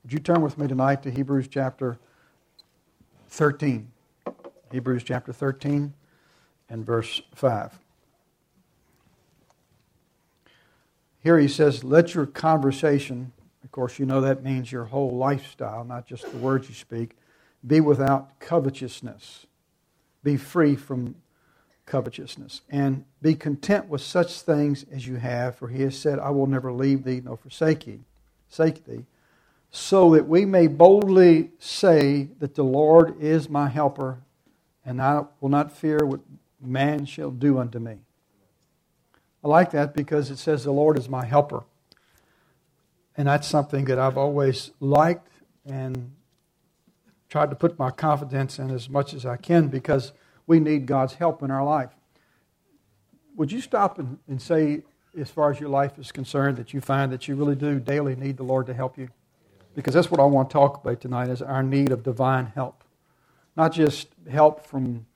Would you turn with me tonight to Hebrews chapter 13? Hebrews chapter 13 and verse 5. Here he says, let your conversation, of course you know that means your whole lifestyle, not just the words you speak, be without covetousness. Be free from covetousness. And be content with such things as you have, for he has said, I will never leave thee nor forsake thee, so that we may boldly say that the Lord is my helper, and I will not fear what man shall do unto me. I like that because it says the Lord is my helper. And that's something that I've always liked and tried to put my confidence in as much as I can, because we need God's help in our life. Would you stop and say, as far as your life is concerned, that you find that you really do daily need the Lord to help you? Because that's what I want to talk about tonight, is our need of divine help. Not just help from,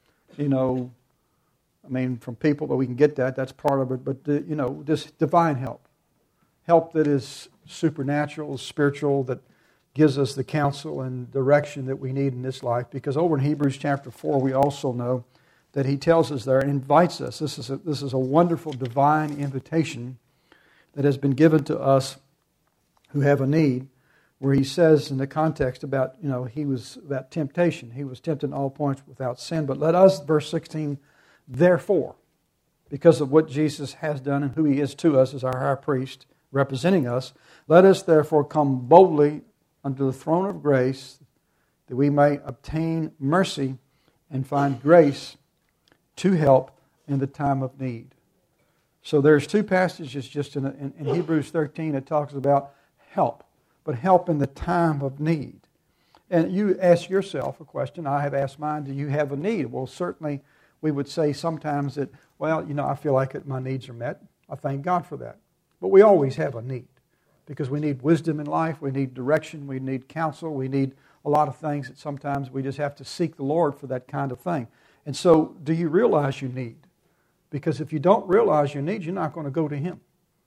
from people that we can get that's part of it, but, this divine help. Help that is supernatural, spiritual, that gives us the counsel and direction that we need in this life. Because over in Hebrews chapter 4, we also know that he tells us there and invites us. This is a wonderful divine invitation that has been given to us who have a need, where he says in the context about, he was about temptation. He was tempted in all points without sin. But let us, verse 16, therefore, because of what Jesus has done and who he is to us as our high priest representing us, let us therefore come boldly unto the throne of grace, that we may obtain mercy and find grace to help in the time of need. So there's two passages just in Hebrews 13 that talks about help, but help in the time of need. And you ask yourself a question, I have asked mine, do you have a need? Well, certainly we would say sometimes that, I feel like my needs are met. I thank God for that. But we always have a need, because we need wisdom in life, we need direction, we need counsel, we need a lot of things that sometimes we just have to seek the Lord for that kind of thing. And so, do you realize you need? Because if you don't realize your need, you're not going to go to Him.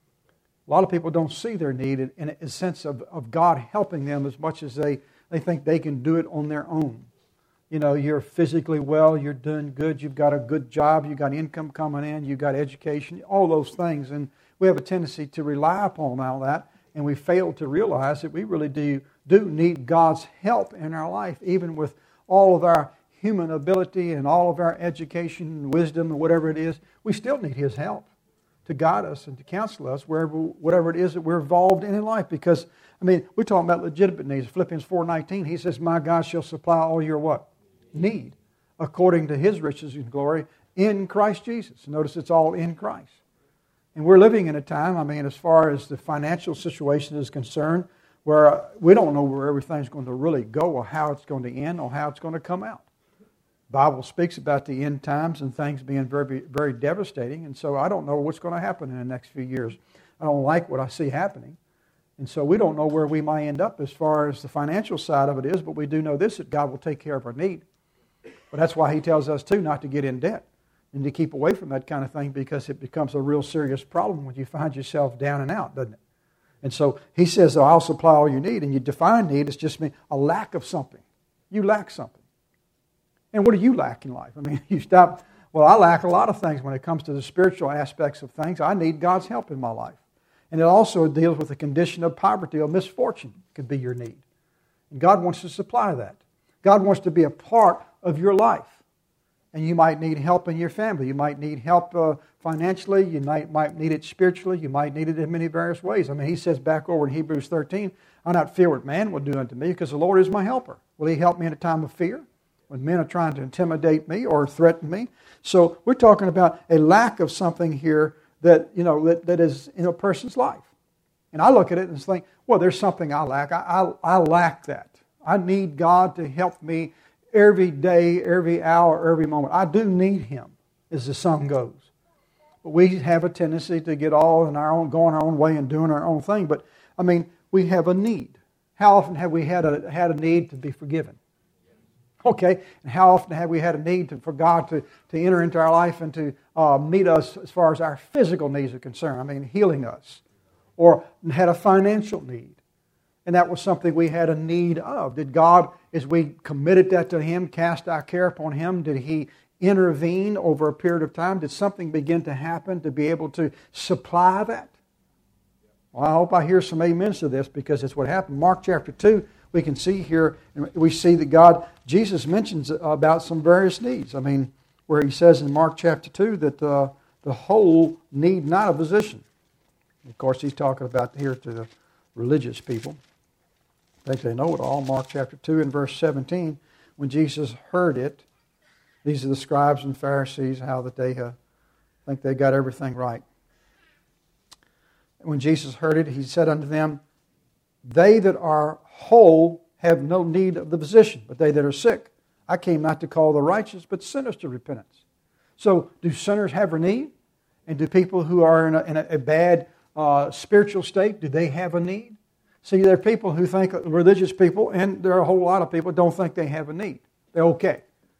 A lot of people don't see their need in a sense of God helping them as much as they think they can do it on their own. You're physically well, you're doing good, you've got a good job, you've got income coming in, you've got education, all those things. And we have a tendency to rely upon all that, and we fail to realize that we really do need God's help in our life, even with all of our human ability and all of our education and wisdom and whatever it is. We still need His help to guide us and to counsel us whatever it is that we're involved in life. Because, we're talking about legitimate needs. Philippians 4:19, he says, my God shall supply all your what? Need, according to His riches and glory in Christ Jesus. Notice it's all in Christ. And we're living in a time, as far as the financial situation is concerned, where we don't know where everything's going to really go, or how it's going to end, or how it's going to come out. The Bible speaks about the end times and things being very, very devastating. And so I don't know what's going to happen in the next few years. I don't like what I see happening. And so we don't know where we might end up as far as the financial side of it is, but we do know this, that God will take care of our need. But that's why He tells us, too, not to get in debt and to keep away from that kind of thing, because it becomes a real serious problem when you find yourself down and out, doesn't it? And so He says, I'll supply all you need. And you define need as just a lack of something. You lack something. And what do you lack in life? You stop, I lack a lot of things when it comes to the spiritual aspects of things. I need God's help in my life. And it also deals with the condition of poverty or misfortune could be your need. And God wants to supply that. God wants to be a part of your life. And you might need help in your family. You might need help financially. You might need it spiritually. You might need it in many various ways. He says back over in Hebrews 13, I'll not fear what man will do unto me, because the Lord is my helper. Will He help me in a time of fear, when men are trying to intimidate me or threaten me? So we're talking about a lack of something here that is in a person's life. And I look at it and think, there's something I lack. I lack that. I need God to help me every day, every hour, every moment. I do need Him, as the song goes. But we have a tendency to get all in our own, going our own way and doing our own thing. But we have a need. How often have we had a need to be forgiven? Okay, and how often have we had a need for God to enter into our life and to meet us as far as our physical needs are concerned? Healing us. Or had a financial need. And that was something we had a need of. Did God, as we committed that to Him, cast our care upon Him, did He intervene over a period of time? Did something begin to happen to be able to supply that? Well, I hope I hear some amens to this, because it's what happened. Mark chapter 2, we can see here, we see that Jesus mentions about some various needs. I mean, where He says in Mark chapter 2 that the whole need not a physician. Of course, He's talking about here to the religious people. I think they know it all. Mark chapter 2 and verse 17, when Jesus heard it, these are the scribes and Pharisees, how that they think they got everything right. When Jesus heard it, He said unto them, they that are whole have no need of the physician, but they that are sick. I came not to call the righteous, but sinners to repentance. So, do sinners have a need? And do people who are in a bad spiritual state, do they have a need? See, there are people who think, religious people, and there are a whole lot of people don't think they have a need. They're okay.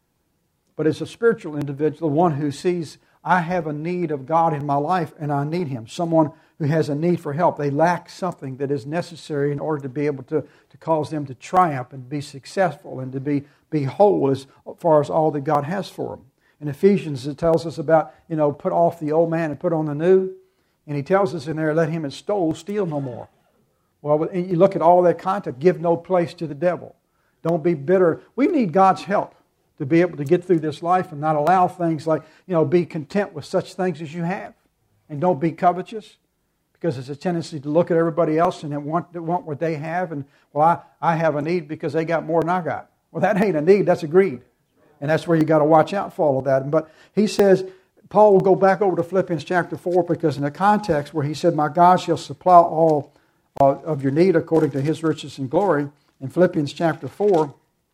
But as a spiritual individual, one who sees, I have a need of God in my life and I need Him. Someone who has a need for help. They lack something that is necessary in order to be able to cause them to triumph and be successful and to be whole as far as all that God has for them. In Ephesians, it tells us about, put off the old man and put on the new. And He tells us in there, let him that stole steal no more. Well, you look at all that content, give no place to the devil. Don't be bitter. We need God's help to be able to get through this life and not allow things like, be content with such things as you have. And don't be covetous, because it's a tendency to look at everybody else and want what they have. And, well, I have a need because they got more than I got. Well, that ain't a need, that's a greed. And that's where you got to watch out for all of that. But he says, Paul will go back over to Philippians chapter 4, because in the context where he said, my God shall supply all of your need according to His riches and glory. In Philippians chapter 4,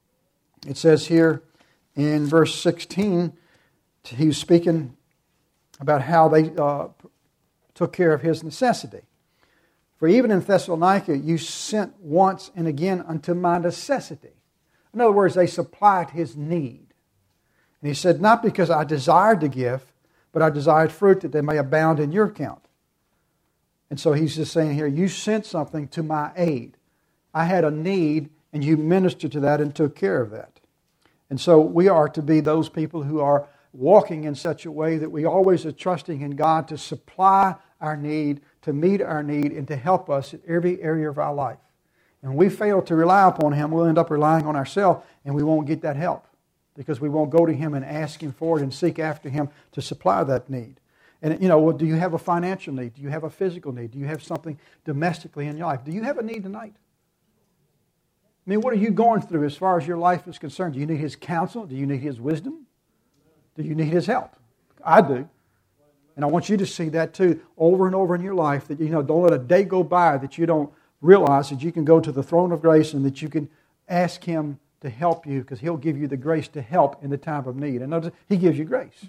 it says here in verse 16, he was speaking about how they took care of his necessity. For even in Thessalonica you sent once and again unto my necessity. In other words, they supplied his need. And he said, not because I desired to give, but I desired fruit that they may abound in your account. And so he's just saying here, you sent something to my aid. I had a need, and you ministered to that and took care of that. And so we are to be those people who are walking in such a way that we always are trusting in God to supply our need, to meet our need, and to help us in every area of our life. And when we fail to rely upon Him, we'll end up relying on ourselves, and we won't get that help, because we won't go to Him and ask Him for it and seek after Him to supply that need. And, do you have a financial need? Do you have a physical need? Do you have something domestically in your life? Do you have a need tonight? I mean, what are you going through as far as your life is concerned? Do you need His counsel? Do you need His wisdom? Do you need His help? I do. And I want you to see that too over and over in your life, that, don't let a day go by that you don't realize that you can go to the throne of grace and that you can ask Him to help you, because He'll give you the grace to help in the time of need. And notice, He gives you grace.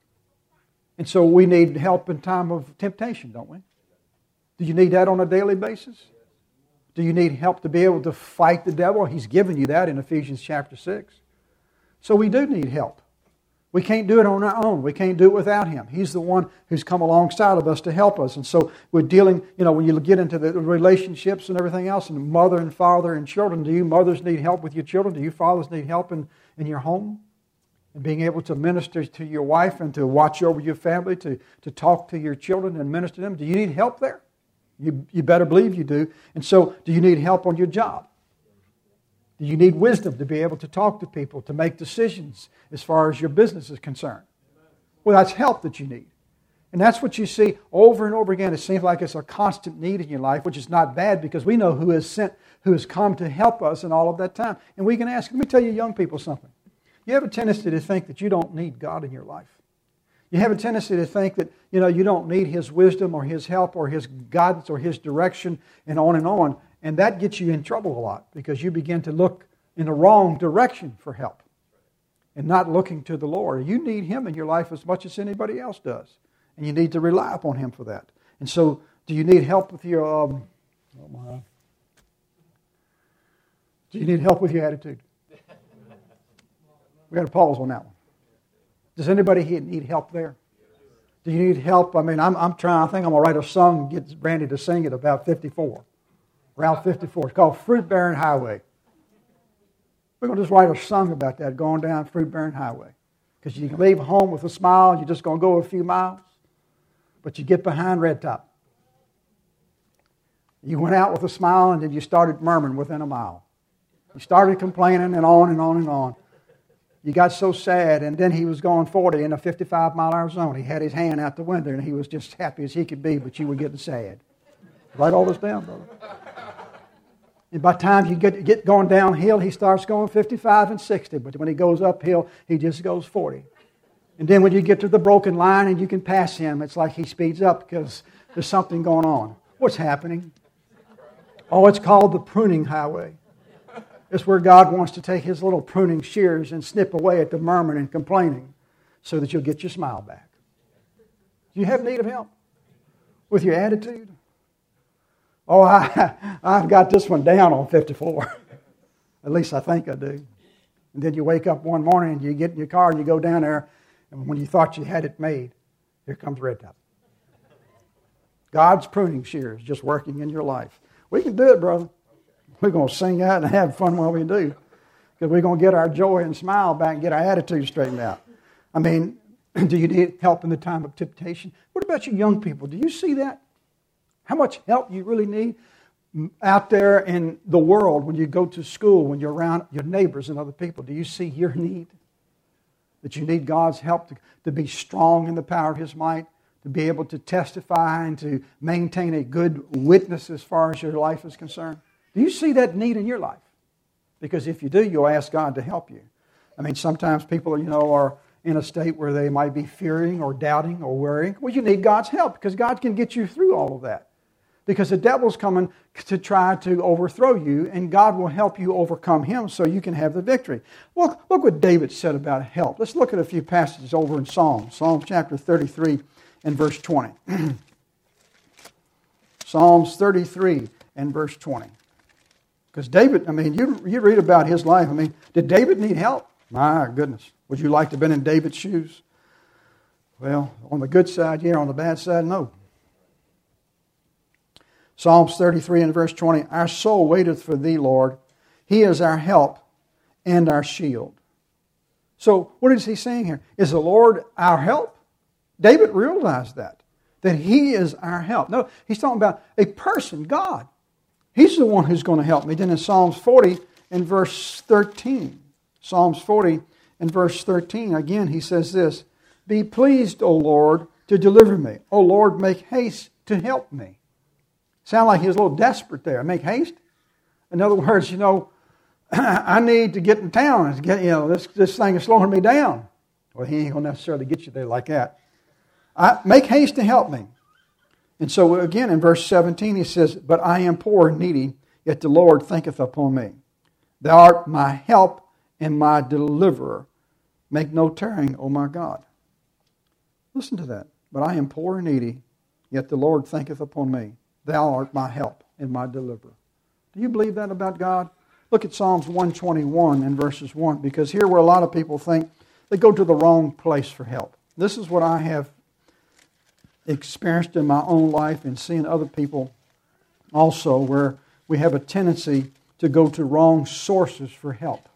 And so we need help in time of temptation, don't we? Do you need that on a daily basis? Do you need help to be able to fight the devil? He's given you that in Ephesians chapter 6. So we do need help. We can't do it on our own. We can't do it without Him. He's the one who's come alongside of us to help us. And so we're dealing, when you get into the relationships and everything else, and mother and father and children, do you mothers need help with your children? Do you fathers need help in your home? And being able to minister to your wife and to watch over your family, to talk to your children and minister to them. Do you need help there? You better believe you do. And so, do you need help on your job? Do you need wisdom to be able to talk to people, to make decisions as far as your business is concerned? Well, that's help that you need. And that's what you see over and over again. It seems like it's a constant need in your life, which is not bad, because we know who has sent, who has come to help us in all of that time. And we can ask, let me tell you young people something. You have a tendency to think that you don't need God in your life. You have a tendency to think that, you don't need His wisdom or His help or His guidance or His direction and on and on. And that gets you in trouble a lot, because you begin to look in the wrong direction for help and not looking to the Lord. You need Him in your life as much as anybody else does. And you need to rely upon Him for that. And so, do you need help with your... do you need help with your attitude? We've got to pause on that one. Does anybody need help there? Do you need help? I mean, I'm trying. I think I'm going to write a song and get Randy to sing it about 54. Route 54. It's called Fruit Bearing Highway. We're going to just write a song about that, going down Fruit Bearing Highway. Because you can leave home with a smile, you're just going to go a few miles, but you get behind Red Top. You went out with a smile and then you started murmuring within a mile. You started complaining and on and on and on. You got so sad, and then he was going 40 in a 55-mile-an-hour zone. He had his hand out the window, and he was just happy as he could be, but you were getting sad. Write all this down, brother. And by the time you get going downhill, he starts going 55 and 60. But when he goes uphill, he just goes 40. And then when you get to the broken line and you can pass him, it's like he speeds up because there's something going on. What's happening? Oh, it's called the pruning highway. It's where God wants to take His little pruning shears and snip away at the murmuring and complaining so that you'll get your smile back. Do you have need of help with your attitude? Oh, I've got this one down on 54. At least I think I do. And then you wake up one morning and you get in your car and you go down there, and when you thought you had it made, here comes Red Top. God's pruning shears just working in your life. We can do it, brother. We're going to sing out and have fun while we do. Because we're going to get our joy and smile back and get our attitude straightened out. I mean, do you need help in the time of temptation? What about you young people? Do you see that? How much help you really need out there in the world when you go to school, when you're around your neighbors and other people? Do you see your need? That you need God's help to be strong in the power of His might, to be able to testify and to maintain a good witness as far as your life is concerned? Do you see that need in your life? Because if you do, you'll ask God to help you. I mean, sometimes people, are in a state where they might be fearing or doubting or worrying. Well, you need God's help because God can get you through all of that. Because the devil's coming to try to overthrow you, and God will help you overcome him so you can have the victory. Look what David said about help. Let's look at a few passages over in Psalms. Psalm chapter 33 and verse 20. Psalms 33 and verse 20. Because David, you read about his life. Did David need help? My goodness. Would you like to have been in David's shoes? Well, on the good side, yeah. On the bad side, no. Psalms 33 and verse 20. Our soul waiteth for thee, Lord. He is our help and our shield. So, what is he saying here? Is the Lord our help? David realized that He is our help. No, he's talking about a person, God. He's the one who's going to help me. Then in Psalms 40 and verse 13. Psalms 40 and verse 13, again he says this. Be pleased, O Lord, to deliver me. O Lord, make haste to help me. Sound like he was a little desperate there. Make haste? In other words, I need to get in town. This thing is slowing me down. Well, he ain't going to necessarily get you there like that. Make haste to help me. And so again in verse 17 he says, but I am poor and needy, yet the Lord thinketh upon me. Thou art my help and my deliverer. Make no tarrying, O my God. Listen to that. But I am poor and needy, yet the Lord thinketh upon me. Thou art my help and my deliverer. Do you believe that about God? Look at Psalms 121 and verses 1, because here where a lot of people think they go to the wrong place for help. This is what I have experienced in my own life and seeing other people also, where we have a tendency to go to wrong sources for help.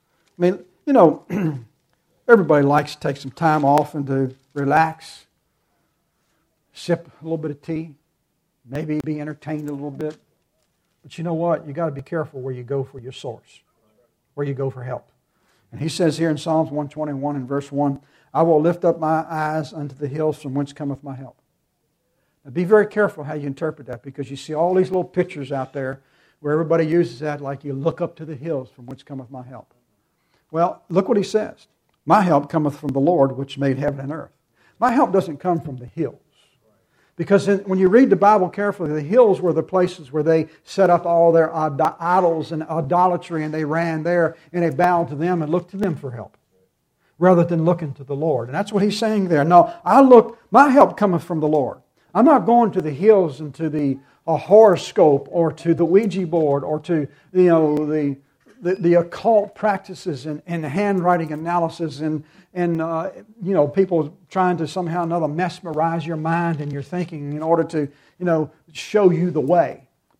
Everybody likes to take some time off and to relax, sip a little bit of tea, maybe be entertained a little bit. But you know what? You got to be careful where you go for your source, where you go for help. And he says here in Psalms 121 and verse 1, I will lift up my eyes unto the hills from whence cometh my help. Now be very careful how you interpret that, because you see all these little pictures out there where everybody uses that like you look up to the hills from whence cometh my help. Well, look what he says. My help cometh from the Lord which made heaven and earth. My help doesn't come from the hills. Because when you read the Bible carefully, the hills were the places where they set up all their idols and idolatry, and they ran there and they bowed to them and looked to them for help, rather than looking to the Lord. And that's what he's saying there. No, my help cometh from the Lord. I'm not going to the hills and to the horoscope or to the Ouija board or to the occult practices and handwriting analysis and people trying to somehow or another mesmerize your mind and your thinking in order to show you the way.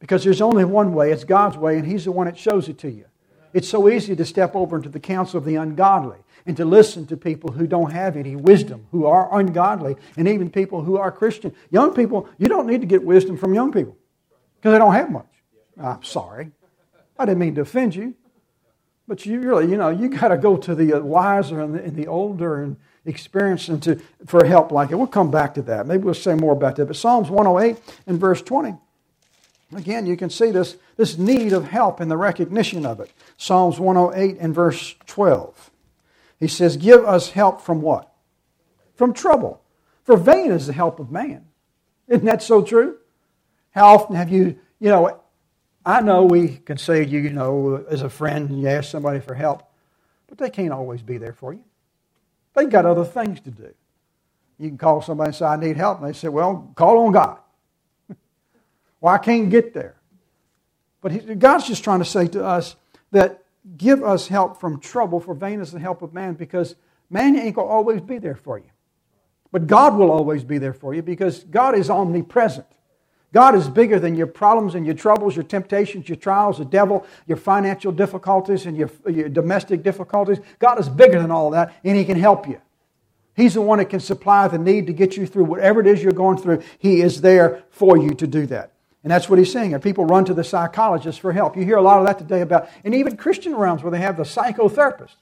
Because there's only one way. It's God's way, and He's the one that shows it to you. It's so easy to step over into the counsel of the ungodly and to listen to people who don't have any wisdom, who are ungodly, and even people who are Christian. Young people, you don't need to get wisdom from young people because they don't have much. I'm sorry. I didn't mean to offend you. But you really, you got to go to the wiser and the older and experienced for help like it. We'll come back to that. Maybe we'll say more about that. But Psalms 108 and verse 20. Again, you can see this need of help and the recognition of it. Psalms 108 and verse 12. He says, give us help from what? From trouble. For vain is the help of man. Isn't that so true? How often have you, I know we can say, as a friend, you ask somebody for help, but they can't always be there for you. They've got other things to do. You can call somebody and say, I need help. And they say, well, call on God. Well, I can't get there. But God's just trying to say to us that give us help from trouble, for vain is the help of man, because man ain't going to always be there for you. But God will always be there for you because God is omnipresent. God is bigger than your problems and your troubles, your temptations, your trials, the devil, your financial difficulties and your domestic difficulties. God is bigger than all that, and He can help you. He's the one that can supply the need to get you through whatever it is you're going through. He is there for you to do that. And that's what He's saying. And people run to the psychologist for help. You hear a lot of that today about, and even Christian realms where they have the psychotherapist.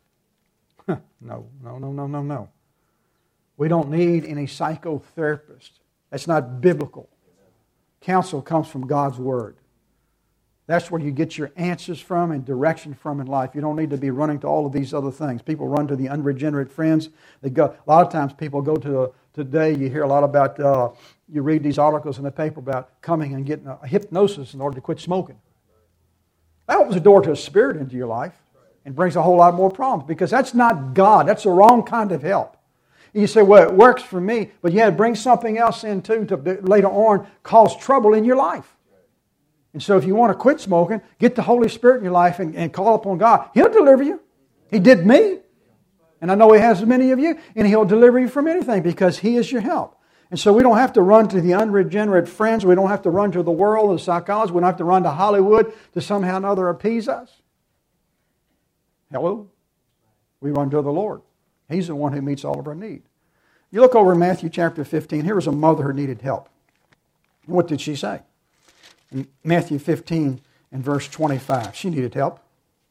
No. We don't need any psychotherapist. That's not biblical. Counsel comes from God's Word. That's where you get your answers from and direction from in life. You don't need to be running to all of these other things. People run to the unregenerate friends. A lot of times people go to today, you hear a lot about, you read these articles in the paper about coming and getting a hypnosis in order to quit smoking. That opens the door to a spirit into your life and brings a whole lot more problems because that's not God. That's the wrong kind of help. You say, well, it works for me, but yeah, it brings something else in too to later on cause trouble in your life. And so if you want to quit smoking, get the Holy Spirit in your life and call upon God. He'll deliver you. He did me. And I know He has many of you. And He'll deliver you from anything because He is your help. And so we don't have to run to the unregenerate friends. We don't have to run to the world, the psychology. We don't have to run to Hollywood to somehow or another appease us. Hello? We run to the Lord. He's the one who meets all of our need. You look over in Matthew chapter 15. Here was a mother who needed help. What did she say? In Matthew 15 and verse 25. She needed help.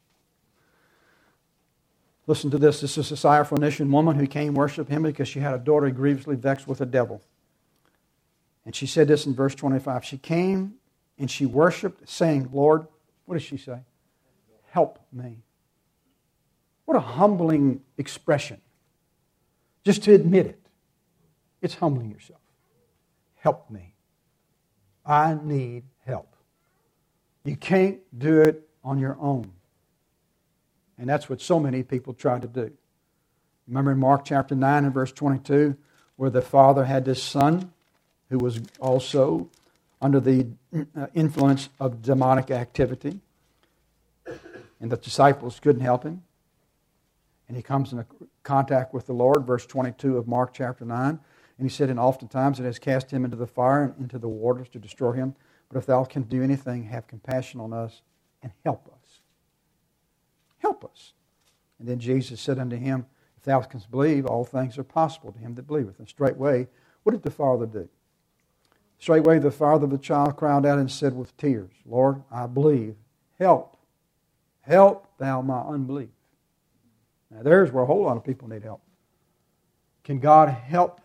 Listen to this. This is a Syrophoenician woman who came worship Him because she had a daughter grievously vexed with a devil. And she said this in verse 25. She came and she worshiped, saying, Lord, what does she say? Help me. What a humbling expression. Just to admit it. It's humbling yourself. Help me. I need help. You can't do it on your own. And that's what so many people try to do. Remember in Mark chapter 9 and verse 22, where the father had this son who was also under the influence of demonic activity. And the disciples couldn't help him. And he comes into contact with the Lord, verse 22 of Mark chapter 9. And he said, and oftentimes it has cast him into the fire and into the waters to destroy him. But if thou canst do anything, have compassion on us and help us. Help us. And then Jesus said unto him, if thou canst believe, all things are possible to him that believeth. And straightway, what did the father do? Straightway the father of the child cried out and said with tears, Lord, I believe. Help. Help thou my unbelief. Now there's where a whole lot of people need help. Can God help?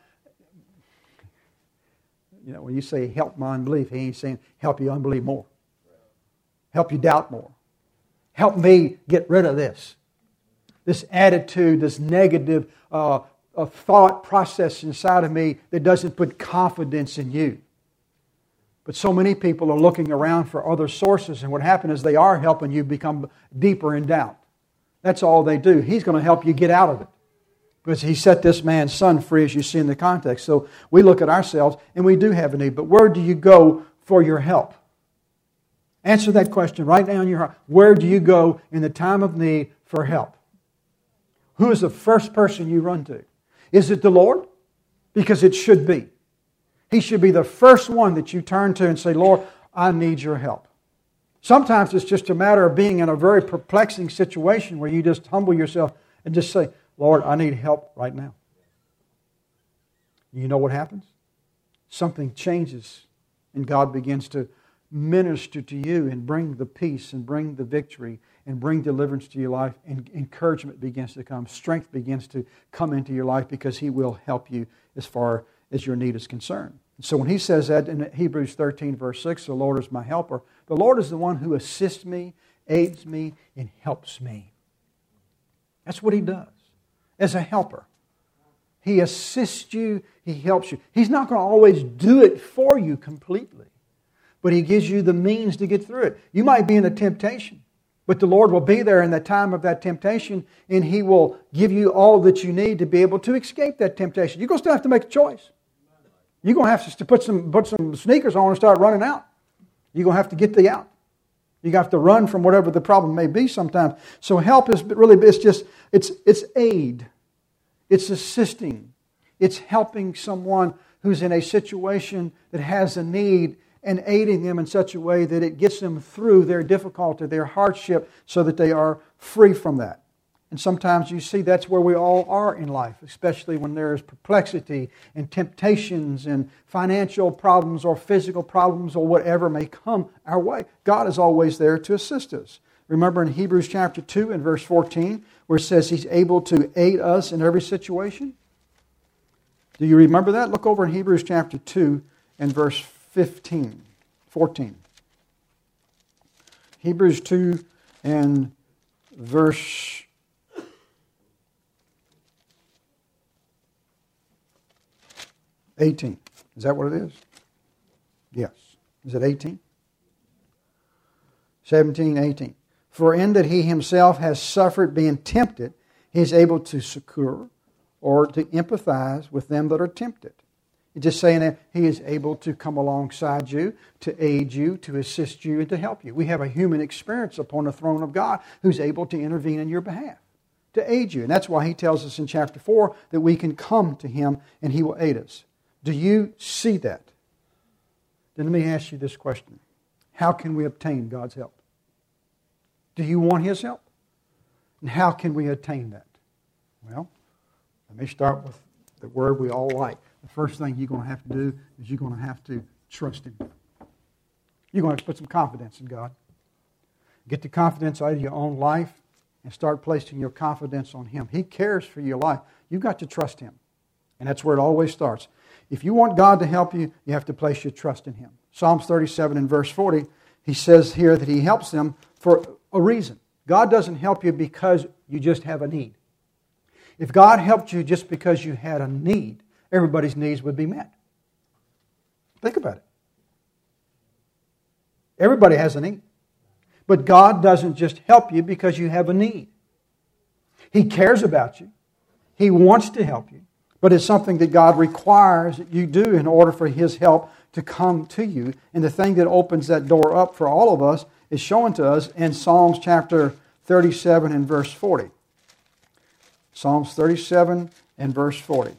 When you say help my unbelief, He ain't saying help you unbelieve more. Help you doubt more. Help me get rid of this. This attitude, this negative thought process inside of me that doesn't put confidence in you. But so many people are looking around for other sources, and what happens is they are helping you become deeper in doubt. That's all they do. He's going to help you get out of it. Because He set this man's son free, as you see in the context. So we look at ourselves, and we do have a need. But where do you go for your help? Answer that question right now in your heart. Where do you go in the time of need for help? Who is the first person you run to? Is it the Lord? Because it should be. He should be the first one that you turn to and say, Lord, I need your help. Sometimes it's just a matter of being in a very perplexing situation where you just humble yourself and just say, Lord, I need help right now. You know what happens? Something changes and God begins to minister to you and bring the peace and bring the victory and bring deliverance to your life, and encouragement begins to come. Strength begins to come into your life because He will help you as far as your need is concerned. So when he says that in Hebrews 13 verse 6, the Lord is my helper, the Lord is the one who assists me, aids me, and helps me. That's what He does as a helper. He assists you, He helps you. He's not going to always do it for you completely, but He gives you the means to get through it. You might be in a temptation, but the Lord will be there in the time of that temptation, and He will give you all that you need to be able to escape that temptation. You're going to still have to make a choice. You're going to have to put some sneakers on and start running out. You're going to have to get out. You have to run from whatever the problem may be sometimes. So help is really, it's aid. It's assisting. It's helping someone who's in a situation that has a need and aiding them in such a way that it gets them through their difficulty, their hardship, so that they are free from that. And sometimes you see that's where we all are in life, especially when there is perplexity and temptations and financial problems or physical problems or whatever may come our way. God is always there to assist us. Remember in Hebrews chapter 2 and verse 14, where it says He's able to aid us in every situation? Do you remember that? Look over in Hebrews chapter 2 and verse 14. Hebrews 2 and verse 18. Is that what it is? Yes. Is it 18? 17, 18. For in that He Himself has suffered being tempted, He is able to succor or to empathize with them that are tempted. It's just saying that He is able to come alongside you, to aid you, to assist you, and to help you. We have a human experience upon the throne of God who's able to intervene in your behalf, to aid you. And that's why He tells us in chapter 4 that we can come to Him and He will aid us. Do you see that? Then let me ask you this question. How can we obtain God's help? Do you want His help? And how can we attain that? Well, let me start with the word we all like. The first thing you're going to have to do is you're going to have to trust Him. You're going to have to put some confidence in God. Get the confidence out of your own life and start placing your confidence on Him. He cares for your life. You've got to trust Him. And that's where it always starts. If you want God to help you, you have to place your trust in Him. Psalms 37 and verse 40, he says here that He helps them for a reason. God doesn't help you because you just have a need. If God helped you just because you had a need, everybody's needs would be met. Think about it. Everybody has a need. But God doesn't just help you because you have a need. He cares about you. He wants to help you. But it's something that God requires that you do in order for His help to come to you. And the thing that opens that door up for all of us is shown to us in Psalms chapter 37 and verse 40. Psalms 37 and verse 40.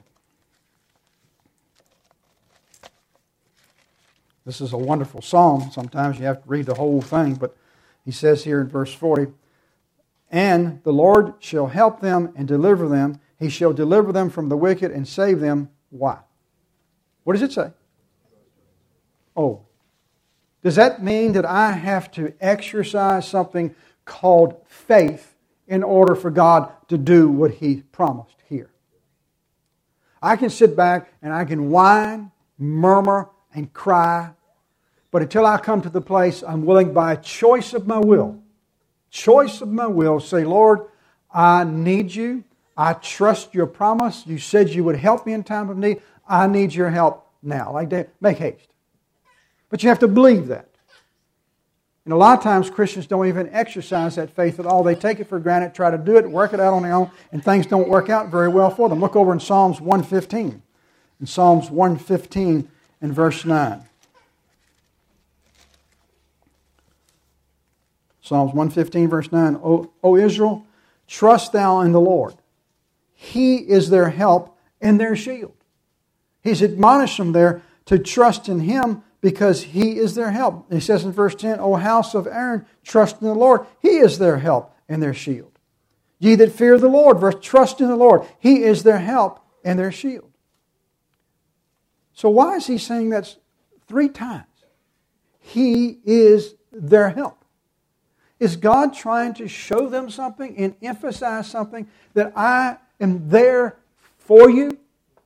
This is a wonderful psalm. Sometimes you have to read the whole thing, but he says here in verse 40, "And the Lord shall help them and deliver them. He shall deliver them from the wicked and save them." Why? What does it say? Oh. Does that mean that I have to exercise something called faith in order for God to do what He promised here? I can sit back and I can whine, murmur, and cry, but until I come to the place I'm willing by choice of my will, say, Lord, I need You. I trust Your promise. You said You would help me in time of need. I need Your help now. Like that, make haste. But you have to believe that. And a lot of times Christians don't even exercise that faith at all. They take it for granted, try to do it, work it out on their own, and things don't work out very well for them. Look over in Psalms 115. In Psalms 115 and verse 9. Psalms 115 verse 9. O Israel, trust thou in the Lord. He is their help and their shield. He's admonished them there to trust in Him because He is their help. He says in verse 10, O house of Aaron, trust in the Lord. He is their help and their shield. Ye that fear the Lord, trust in the Lord. He is their help and their shield. So why is he saying that 3 times? He is their help. Is God trying to show them something and emphasize something, that I am there for you?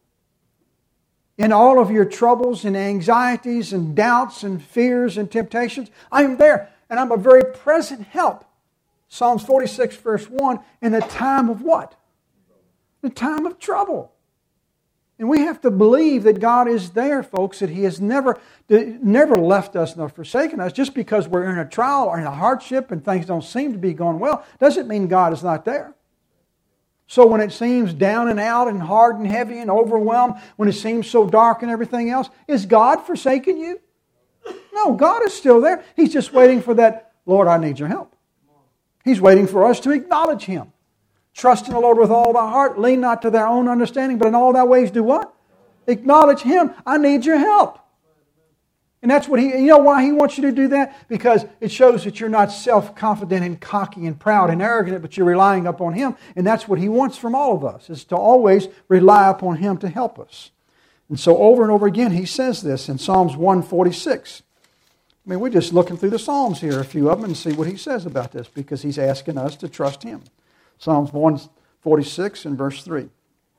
In all of your troubles and anxieties and doubts and fears and temptations, I am there, and I'm a very present help. Psalms 46 verse 1, in the time of what? The time of trouble. And we have to believe that God is there, folks, that He has never left us nor forsaken us. Just because we're in a trial or in a hardship and things don't seem to be going well, doesn't mean God is not there. So when it seems down and out and hard and heavy and overwhelmed, when it seems so dark and everything else, is God forsaken you? No, God is still there. He's just waiting for that, Lord, I need your help. He's waiting for us to acknowledge Him. Trust in the Lord with all thy heart. Lean not to their own understanding, but in all thy ways do what? Acknowledge Him. I need your help. And that's what you know why He wants you to do that? Because it shows that you're not self-confident and cocky and proud and arrogant, but you're relying upon Him. And that's what He wants from all of us, is to always rely upon Him to help us. And so over and over again, He says this in Psalms 146. I mean, we're just looking through the Psalms here, a few of them, and see what He says about this, because He's asking us to trust Him. Psalms 146 and verse 3.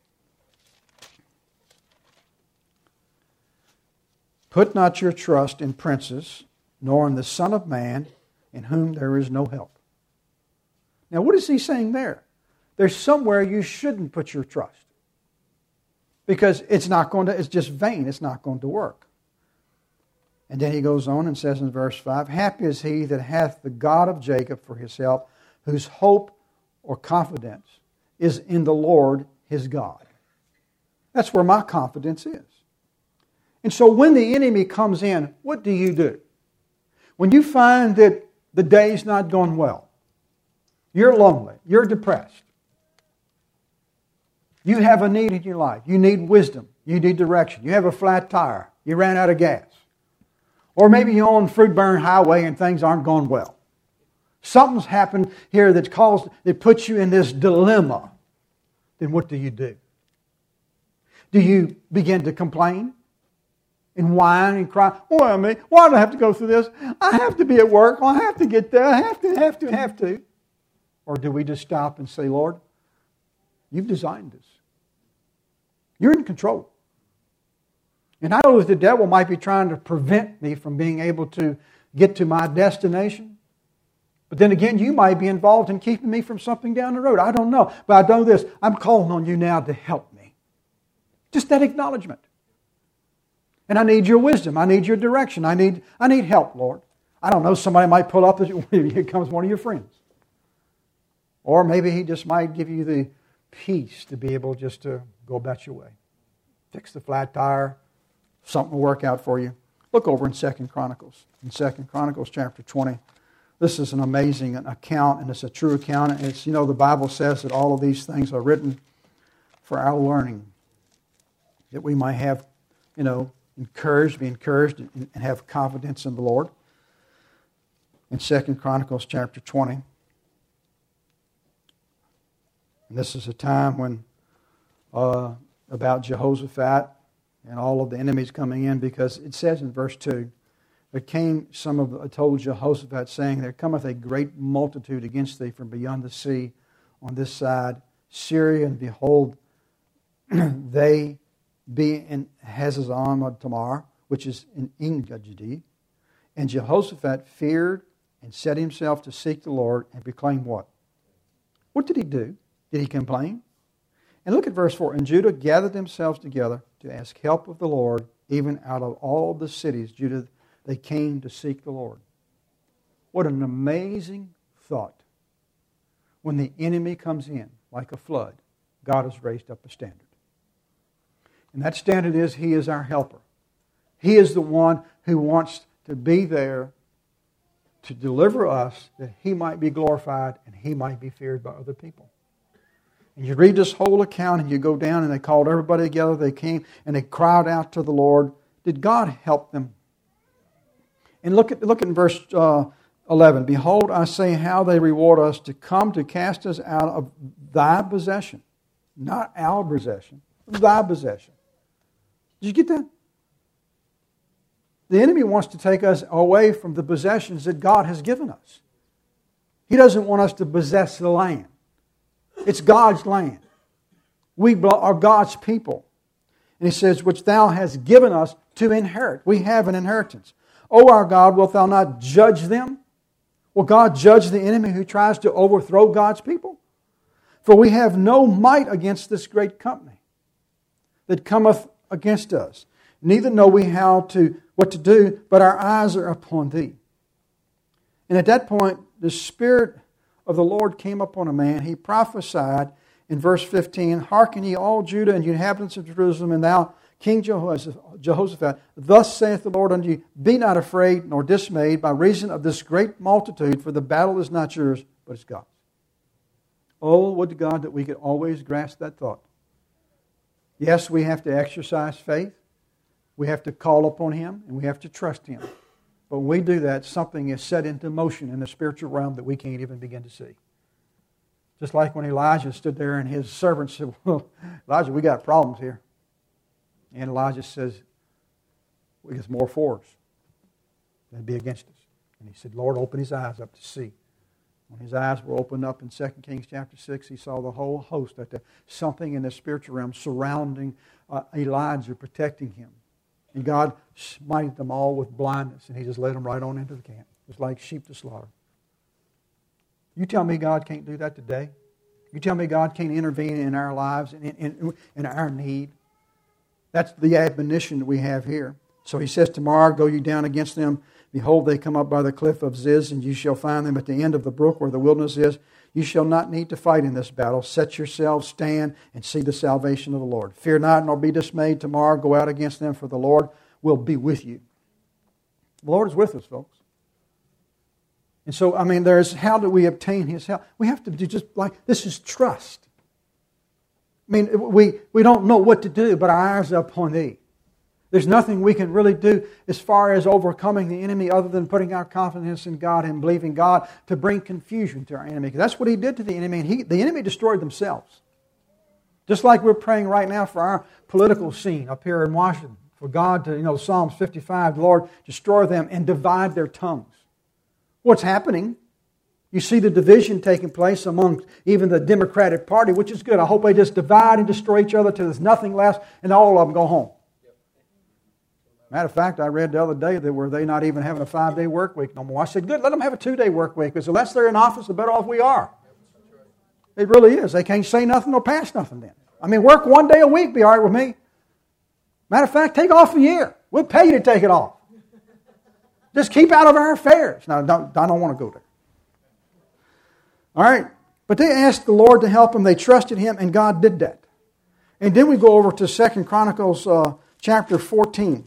Put not your trust in princes, nor in the Son of Man, in whom there is no help. Now, what is he saying there? There's somewhere you shouldn't put your trust, because it's just vain. It's not going to work. And then he goes on and says in verse 5, Happy is he that hath the God of Jacob for his help, whose hope or confidence is in the Lord his God. That's where my confidence is. And so when the enemy comes in, what do you do? When you find that the day's not going well, you're lonely, you're depressed, you have a need in your life, you need wisdom, you need direction, you have a flat tire, you ran out of gas, or maybe you're on Fruitburn Highway and things aren't going well. Something's happened here that puts you in this dilemma. Then what do? Do you begin to complain and whine and cry? Why do I have to go through this? I have to be at work. I have to get there. I have to. Or do we just stop and say, Lord, you've designed this. You're in control. And I know that the devil might be trying to prevent me from being able to get to my destination. But then again, you might be involved in keeping me from something down the road. I don't know. But I know this. I'm calling on you now to help me. Just that acknowledgement. And I need your wisdom. I need your direction. I need help, Lord. I don't know. Somebody might pull up. Here comes one of your friends. Or maybe he just might give you the peace to be able just to go about your way. Fix the flat tire. Something will work out for you. Look over in 2 Chronicles. In 2 Chronicles chapter 20. This is an amazing account, and it's a true account. It's, the Bible says that all of these things are written for our learning, that we might have, be encouraged, and have confidence in the Lord. In 2 Chronicles chapter 20. And this is a time when, about Jehoshaphat and all of the enemies coming in, because it says in verse 2, there came told Jehoshaphat, saying, There cometh a great multitude against thee from beyond the sea on this side, Syria, and behold, they be in Hazazon Tamar, which is in En-gedi. And Jehoshaphat feared and set himself to seek the Lord and proclaim what? What did he do? Did he complain? And look at verse 4. And Judah gathered themselves together to ask help of the Lord, even out of all the cities Judah they came to seek the Lord. What an amazing thought. When the enemy comes in like a flood, God has raised up a standard. And that standard is He is our helper. He is the one who wants to be there to deliver us, that He might be glorified and He might be feared by other people. And you read this whole account and you go down and they called everybody together. They came and they cried out to the Lord. Did God help them? And look at in verse 11. Behold, I say how they reward us to come to cast us out of thy possession. Not our possession, thy possession. Did you get that? The enemy wants to take us away from the possessions that God has given us. He doesn't want us to possess the land. It's God's land. We are God's people. And he says, which thou hast given us to inherit. We have an inheritance. O our God, wilt thou not judge them? Will God judge the enemy who tries to overthrow God's people? For we have no might against this great company that cometh against us. Neither know we what to do, but our eyes are upon thee. And at that point, the Spirit of the Lord came upon a man. He prophesied in verse 15, Hearken ye all Judah and you inhabitants of Jerusalem, and thou, King Jehoshaphat, thus saith the Lord unto you, Be not afraid nor dismayed by reason of this great multitude, for the battle is not yours, but it's God's. Oh, would to God that we could always grasp that thought. Yes, we have to exercise faith. We have to call upon Him, and we have to trust Him. But when we do that, something is set into motion in the spiritual realm that we can't even begin to see. Just like when Elijah stood there and his servants said, Well, Elijah, we got problems here. And Elijah says, well, there's more for us than be against us. And he said, Lord, open his eyes up to see. When his eyes were opened up in 2 Kings chapter 6, he saw the whole host, something in the spiritual realm surrounding Elijah, protecting him. And God smited them all with blindness, and He just led them right on into the camp, just like sheep to slaughter. You tell me God can't do that today? You tell me God can't intervene in our lives and in our need? That's the admonition that we have here. So He says, Tomorrow go you down against them. Behold, they come up by the cliff of Ziz, and you shall find them at the end of the brook where the wilderness is. You shall not need to fight in this battle. Set yourselves, stand, and see the salvation of the Lord. Fear not, nor be dismayed. Tomorrow go out against them, for the Lord will be with you. The Lord is with us, folks. And so, how do we obtain His help? We have to do this is trust. We don't know what to do, but our eyes are upon Thee. There's nothing we can really do as far as overcoming the enemy other than putting our confidence in God and believing God to bring confusion to our enemy. Because that's what He did to the enemy, and the enemy destroyed themselves. Just like we're praying right now for our political scene up here in Washington, for God to, Psalms 55, Lord, destroy them and divide their tongues. What's happening? You see the division taking place among even the Democratic Party, which is good. I hope they just divide and destroy each other till there's nothing left and all of them go home. Matter of fact, I read the other day that were they not even having a 5-day work week no more. I said, good, let them have a 2-day work week, because the less they're in office, the better off we are. It really is. They can't say nothing or pass nothing then. Work 1 day a week, be all right with me. Matter of fact, take off a year. We'll pay you to take it off. Just keep out of our affairs. Now, I don't want to go there. All right. But they asked the Lord to help them. They trusted Him, and God did that. And then we go over to 2 Chronicles chapter 14.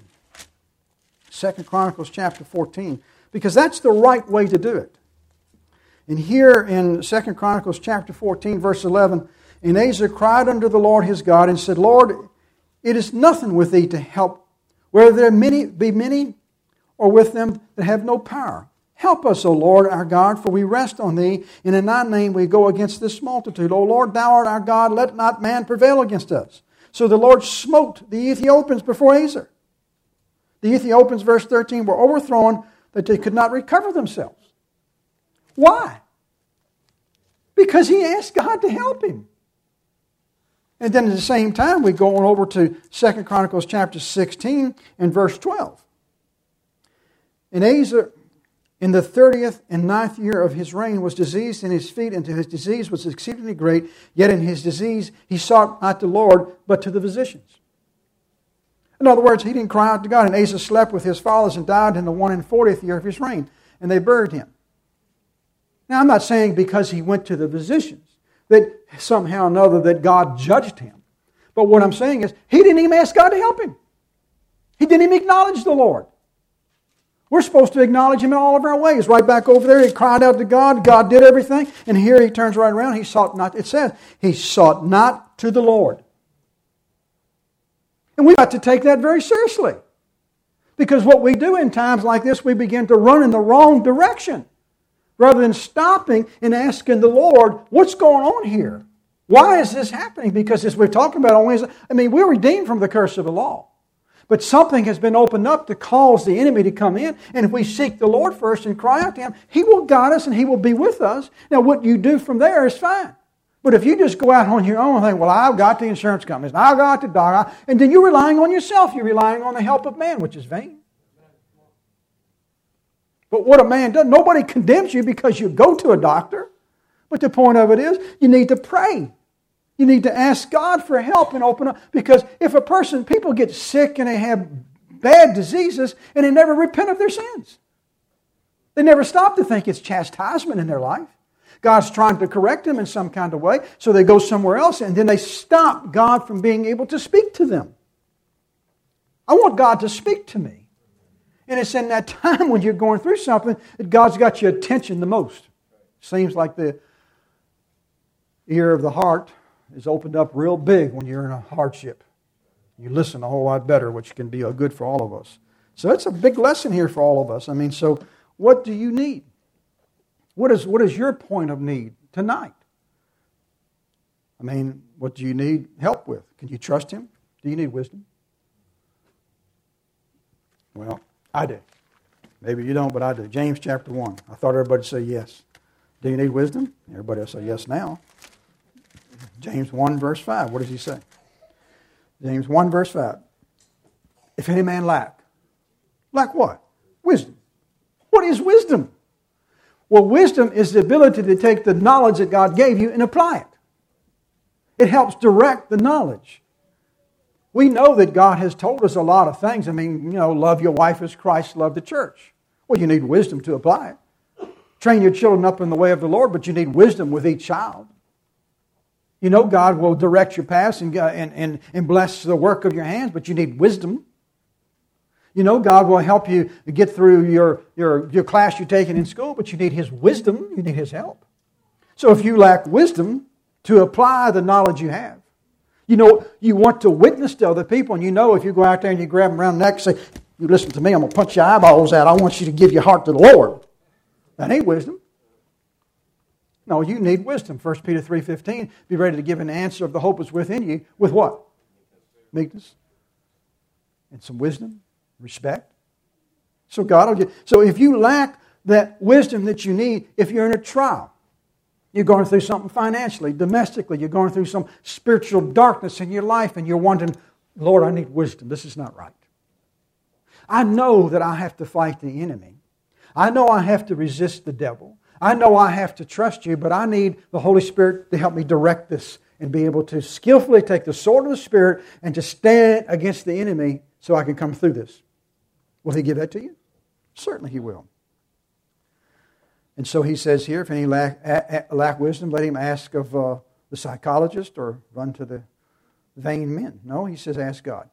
2 Chronicles chapter 14. Because that's the right way to do it. And here in 2 Chronicles chapter 14, verse 11, And Asa cried unto the Lord his God, and said, Lord, it is nothing with Thee to help, whether there be many or with them that have no power. Help us, O Lord our God, for we rest on Thee, and in Thy name we go against this multitude. O Lord, Thou art our God, let not man prevail against us. So the Lord smote the Ethiopians before Asa. The Ethiopians, verse 13, were overthrown that they could not recover themselves. Why? Because he asked God to help him. And then at the same time, we go on over to 2 Chronicles chapter 16 and verse 12. And Asa, in the 30th and 9th year of his reign, was diseased in his feet, and his disease was exceedingly great. Yet in his disease he sought not the Lord, but to the physicians. In other words, he didn't cry out to God. And Asa slept with his fathers and died in the 41st year of his reign. And they buried him. Now, I'm not saying because he went to the physicians that somehow or another that God judged him. But what I'm saying is he didn't even ask God to help him. He didn't even acknowledge the Lord. We're supposed to acknowledge Him in all of our ways. Right back over there, he cried out to God. God did everything. And here he turns right around. He sought not, it says, he sought not to the Lord. And we've got to take that very seriously. Because what we do in times like this, we begin to run in the wrong direction. Rather than stopping and asking the Lord, what's going on here? Why is this happening? Because as we've talked about on Wednesday, we're redeemed from the curse of the law. But something has been opened up to cause the enemy to come in. And if we seek the Lord first and cry out to Him, He will guide us and He will be with us. Now what you do from there is fine. But if you just go out on your own and think, well, I've got the insurance companies, and I've got the doctor, and then you're relying on yourself. You're relying on the help of man, which is vain. But what a man does, nobody condemns you because you go to a doctor. But the point of it is, you need to pray. You need to ask God for help and open up. Because if people get sick and they have bad diseases and they never repent of their sins. They never stop to think it's chastisement in their life. God's trying to correct them in some kind of way, so they go somewhere else, and then they stop God from being able to speak to them. I want God to speak to me. And it's in that time when you're going through something that God's got your attention the most. Seems like the ear of the heart is opened up real big when you're in a hardship. You listen a whole lot better, which can be good for all of us. So that's a big lesson here for all of us. So what do you need? What is your point of need tonight? What do you need help with? Can you trust Him? Do you need wisdom? Well, I do. Maybe you don't, but I do. James chapter 1. I thought everybody would say yes. Do you need wisdom? Everybody will say yes now. James 1 verse 5. What does he say? James 1 verse 5. If any man lack what? Wisdom. What is wisdom? Well, wisdom is the ability to take the knowledge that God gave you and apply it. It helps direct the knowledge. We know that God has told us a lot of things. Love your wife as Christ loved the church. Well, you need wisdom to apply it. Train your children up in the way of the Lord, but you need wisdom with each child. God will direct your paths and bless the work of your hands, but you need wisdom. God will help you get through your class you're taking in school, but you need His wisdom. You need His help. So if you lack wisdom to apply the knowledge you have, you want to witness to other people, and if you go out there and you grab them around the neck and say, you listen to me, I'm going to punch your eyeballs out. I want you to give your heart to the Lord. That ain't wisdom. No, you need wisdom. 1 Peter 3:15, be ready to give an answer of the hope that's within you. With what? Meekness. And some wisdom. Respect. So God will give. So if you lack that wisdom that you need, if you're in a trial, you're going through something financially, domestically, you're going through some spiritual darkness in your life, and you're wondering, Lord, I need wisdom. This is not right. I know that I have to fight the enemy. I know I have to resist the devil. I know I have to trust you, but I need the Holy Spirit to help me direct this and be able to skillfully take the sword of the Spirit and to stand against the enemy so I can come through this. Will He give that to you? Certainly He will. And so He says here, if any lack wisdom, let him ask of the psychologist or run to the vain men. No, He says ask God.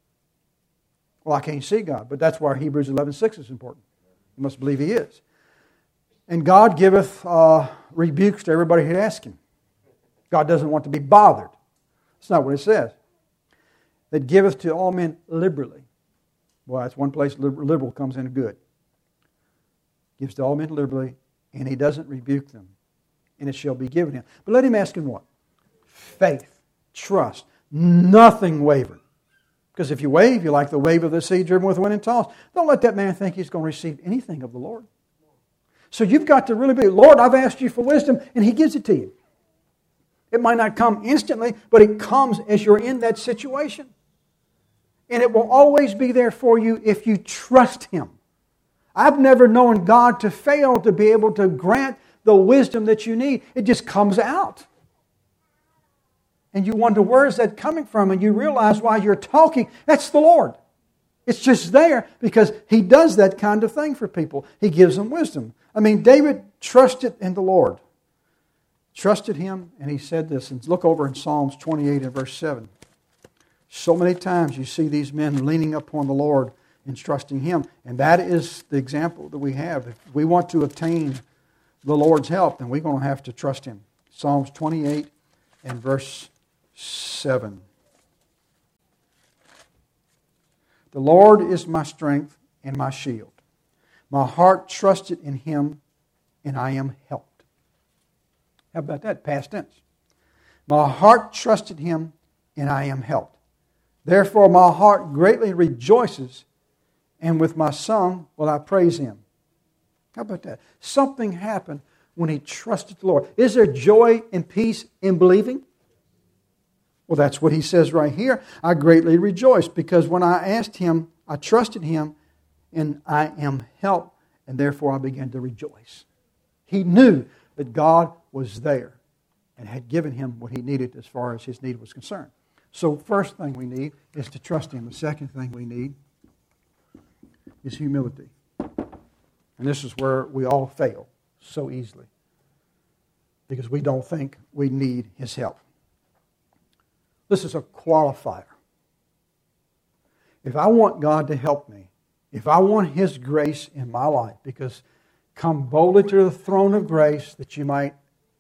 Well, I can't see God, but that's why Hebrews 11:6 is important. You must believe He is. And God giveth rebukes to everybody who asks Him. God doesn't want to be bothered. That's not what it says. That giveth to all men liberally. Well, that's one place liberal comes in good. Gives to all men liberally, and He doesn't rebuke them. And it shall be given Him. But let him ask in what? Faith, trust, nothing wavered. Because if you wave, you're like the wave of the sea driven with wind and tossed. Don't let that man think he's going to receive anything of the Lord. So you've got to really be, Lord, I've asked you for wisdom, and He gives it to you. It might not come instantly, but it comes as you're in that situation. And it will always be there for you if you trust Him. I've never known God to fail to be able to grant the wisdom that you need. It just comes out. And you wonder, where is that coming from? And you realize while you're talking, that's the Lord. It's just there because He does that kind of thing for people. He gives them wisdom. David trusted in the Lord. Trusted Him, and he said this. And look over in Psalms 28 and verse 7. So many times you see these men leaning upon the Lord and trusting Him. And that is the example that we have. If we want to obtain the Lord's help, then we're going to have to trust Him. Psalms 28 and verse 7. The Lord is my strength and my shield. My heart trusted in Him, and I am helped. How about that? Past tense. My heart trusted Him, and I am helped. Therefore my heart greatly rejoices, and with my song will I praise Him. How about that? Something happened when he trusted the Lord. Is there joy and peace in believing? Well, that's what he says right here. I greatly rejoiced because when I asked Him, I trusted Him, and I am helped, and therefore I began to rejoice. He knew that God was there and had given him what he needed as far as his need was concerned. So first thing we need is to trust Him. The second thing we need is humility. And this is where we all fail so easily because we don't think we need His help. This is a qualifier. If I want God to help me, if I want His grace in my life, because come boldly to the throne of grace that you might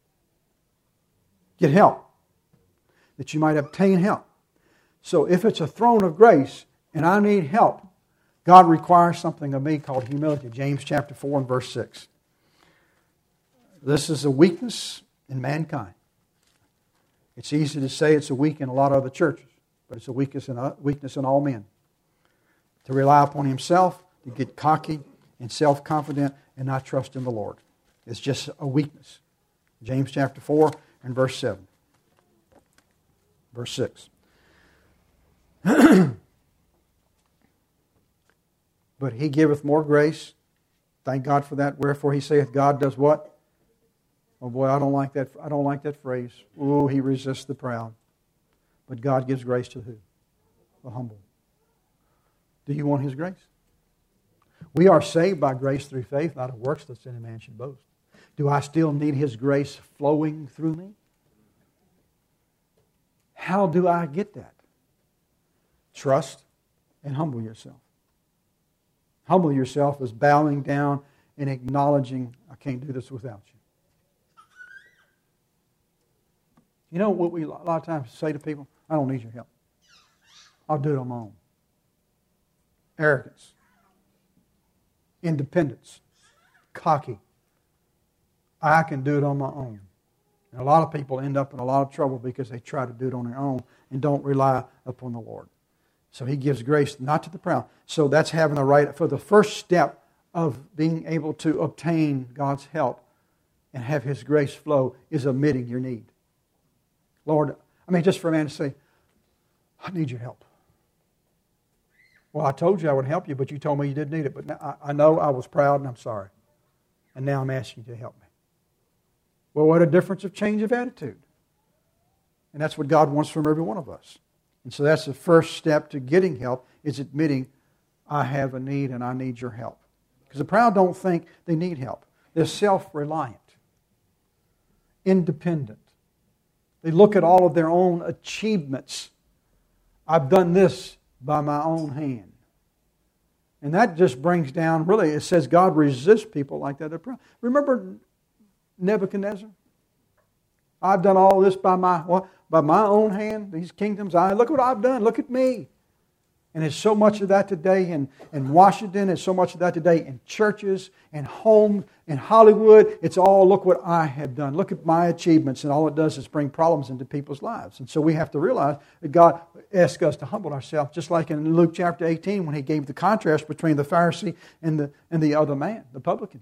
get help, that you might obtain help. So if it's a throne of grace and I need help, God requires something of me called humility. James chapter 4 and verse 6. This is a weakness in mankind. It's easy to say it's a weak in a lot of other churches, but it's a weakness in all men. To rely upon himself, to get cocky and self-confident and not trust in the Lord. It's just a weakness. James chapter 4 and verse 7. Verse 6. But He giveth more grace. Thank God for that. Wherefore He saith, God does what? Oh boy, I don't like that phrase. Oh, He resists the proud. But God gives grace to who? The humble. Do you want His grace? We are saved by grace through faith, not of works, lest any man should boast. Do I still need His grace flowing through me? How do I get that? Trust and humble yourself. Humble yourself is bowing down and acknowledging, I can't do this without you. You know what we a lot of times say to people? I don't need your help. I'll do it on my own. Arrogance. Independence. Cocky. I can do it on my own. And a lot of people end up in a lot of trouble because they try to do it on their own and don't rely upon the Lord. So He gives grace not to the proud. So that's having the right for the first step of being able to obtain God's help and have His grace flow is admitting your need. Lord, just for a man to say, I need your help. Well, I told you I would help you, but you told me you didn't need it. But now I know I was proud and I'm sorry. And now I'm asking you to help me. Well, what a difference of change of attitude. And that's what God wants from every one of us. And so that's the first step to getting help is admitting I have a need and I need your help. Because the proud don't think they need help. They're self-reliant, independent. They look at all of their own achievements. I've done this by my own hand. And that just brings down, really, it says God resists people like that. They're proud. Remember Nebuchadnezzar? I've done all this by my own hand, these kingdoms. Look what I've done. Look at me. And there's so much of that today in Washington. There's so much of that today in churches and homes in Hollywood. It's all, look what I have done. Look at my achievements. And all it does is bring problems into people's lives. And so we have to realize that God asks us to humble ourselves, just like in Luke chapter 18 when He gave the contrast between the Pharisee and the other man, the publican.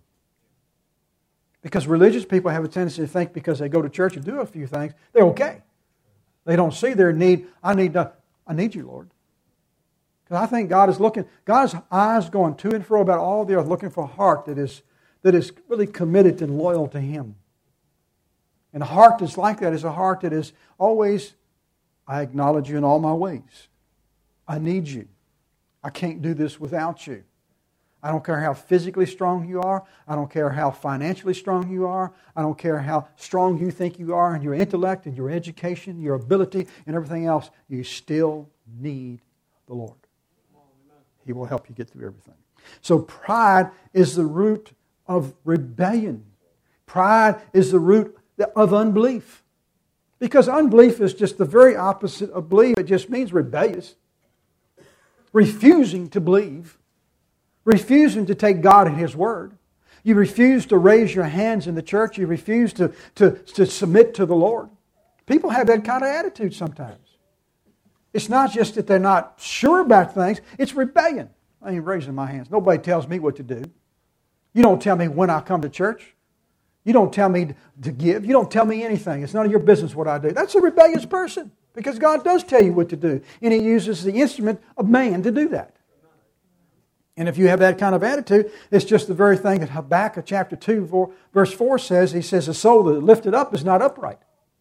Because religious people have a tendency to think because they go to church and do a few things, they're okay. They don't see their need. I need you, Lord. Because I think God is looking, God's eyes going to and fro about all the earth, looking for a heart that is really committed and loyal to Him. And a heart that's like that is a heart that is always, I acknowledge you in all my ways. I need you. I can't do this without you. I don't care how physically strong you are. I don't care how financially strong you are. I don't care how strong you think you are in your intellect and your education, your ability and everything else. You still need the Lord. He will help you get through everything. So pride is the root of rebellion. Pride is the root of unbelief. Because unbelief is just the very opposite of belief. It just means rebellious. refusing to believe, refusing to take God at His word. You refuse to raise your hands in the church. You refuse to submit to the Lord. People have that kind of attitude sometimes. It's not just that they're not sure about things. It's rebellion. I ain't raising my hands. Nobody tells me what to do. You don't tell me when I come to church. You don't tell me to give. You don't tell me anything. It's none of your business what I do. That's a rebellious person because God does tell you what to do. And He uses the instrument of man to do that. And if you have that kind of attitude, it's just the very thing that Habakkuk chapter 2, verse 4 says. He says, the soul that is lifted up is not upright.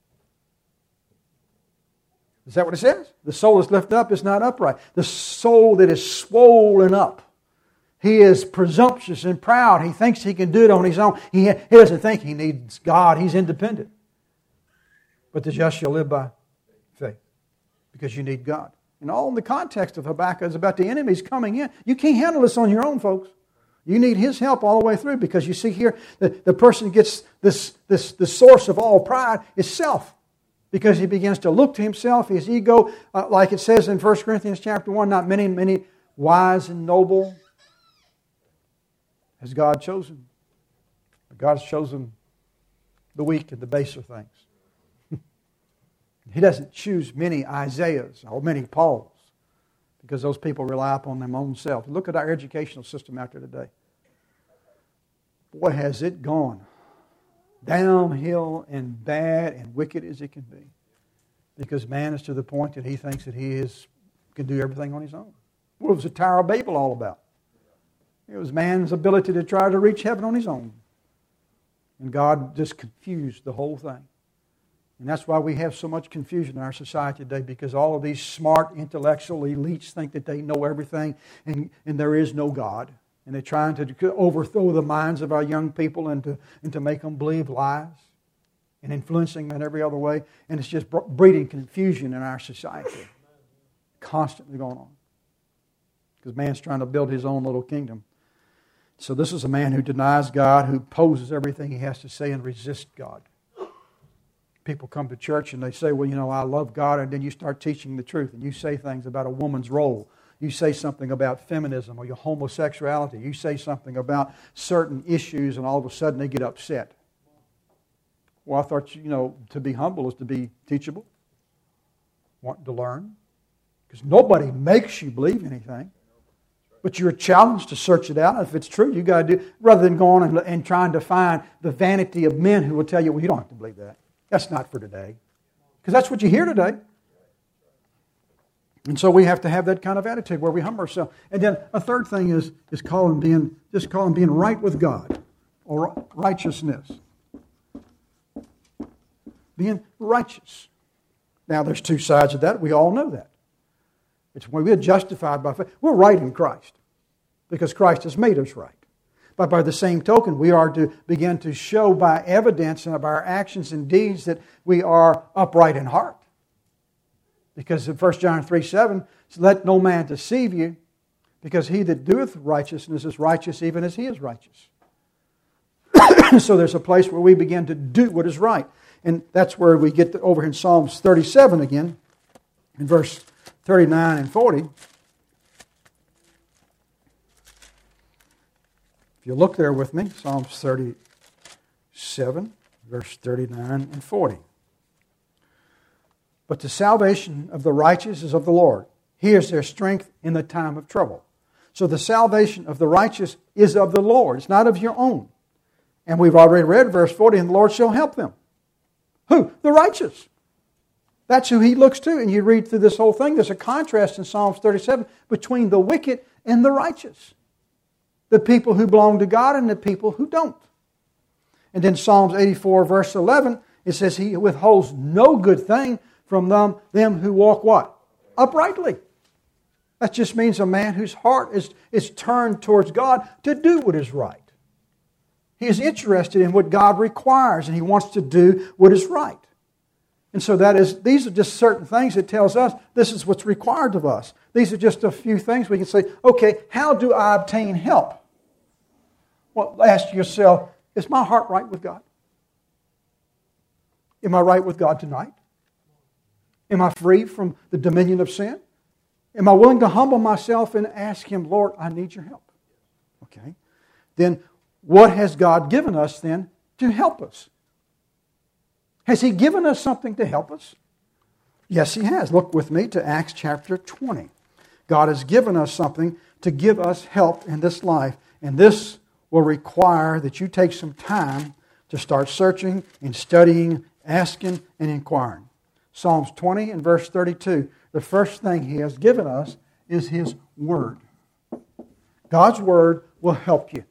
Is that what it says? The soul that's lifted up is not upright. The soul that is swollen up. He is presumptuous and proud. He thinks he can do it on his own. He doesn't think he needs God. He's independent. But the just shall live by faith because you need God. And all in the context of Habakkuk is about the enemies coming in. You can't handle this on your own, folks. You need His help all the way through because you see here the person gets the source of all pride is self. Because he begins to look to himself, his ego, like it says in 1 Corinthians chapter 1, not many wise and noble has God chosen. But God has chosen the weak and the baser things. He doesn't choose many Isaiahs or many Pauls because those people rely upon their own self. Look at our educational system after today. Boy, has it gone downhill and bad and wicked as it can be. Because man is to the point that he thinks that he can do everything on his own. What was the Tower of Babel all about? It was man's ability to try to reach heaven on his own. And God just confused the whole thing. And that's why we have so much confusion in our society today, because all of these smart intellectual elites think that they know everything and there is no God. And they're trying to overthrow the minds of our young people and to make them believe lies and influencing them in every other way. And it's just breeding confusion in our society. Constantly going on. Because man's trying to build his own little kingdom. So this is a man who denies God, who opposes everything he has to say and resists God. People come to church and they say, well, I love God, and then you start teaching the truth and you say things about a woman's role. You say something about feminism or your homosexuality. You say something about certain issues and all of a sudden they get upset. Well, I thought, to be humble is to be teachable, wanting to learn. Because nobody makes you believe anything. But you're challenged to search it out. And if it's true, you got to do, rather than going and trying to find the vanity of men who will tell you, well, you don't have to believe that. That's not for today. Because that's what you hear today. And so we have to have that kind of attitude where we humble ourselves. And then a third thing is call him being right with God, or righteousness. Being righteous. Now there's two sides of that. We all know that. It's when we're justified by faith. We're right in Christ because Christ has made us right. But by the same token, we are to begin to show by evidence of our actions and deeds that we are upright in heart. Because in 1 John 3:7, let no man deceive you, because he that doeth righteousness is righteous even as he is righteous. So there's a place where we begin to do what is right. And that's where we get over in Psalms 37 again, in verse 39 and 40. If you look there with me, Psalms 37, verse 39 and 40. But the salvation of the righteous is of the Lord. He is their strength in the time of trouble. So the salvation of the righteous is of the Lord. It's not of your own. And we've already read verse 40, and the Lord shall help them. Who? The righteous. That's who He looks to. And you read through this whole thing, there's a contrast in Psalms 37 between the wicked and the righteous. The people who belong to God and the people who don't. And then Psalms 84, verse 11, it says, He withholds no good thing from them who walk what? Uprightly. That just means a man whose heart is turned towards God to do what is right. He is interested in what God requires, and he wants to do what is right. And so these are just certain things that tells us this is what's required of us. These are just a few things we can say, okay, how do I obtain help? Well, ask yourself, is my heart right with God? Am I right with God tonight? Am I free from the dominion of sin? Am I willing to humble myself and ask Him, Lord, I need your help? Okay. Then what has God given us then to help us? Has He given us something to help us? Yes, He has. Look with me to Acts chapter 20. God has given us something to give us help in this life. And this will require that you take some time to start searching and studying, asking and inquiring. Psalms 20 and verse 32. The first thing He has given us is His Word. God's Word will help you.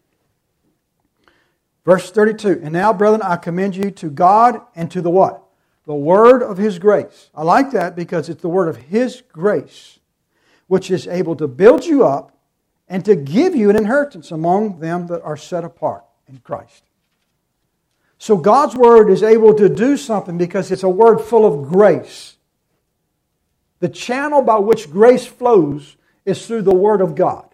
Verse 32. And now, brethren, I commend you to God and to the what? The Word of His grace. I like that because it's the Word of His grace, which is able to build you up and to give you an inheritance among them that are set apart in Christ. So God's Word is able to do something because it's a Word full of grace. The channel by which grace flows is through the Word of God.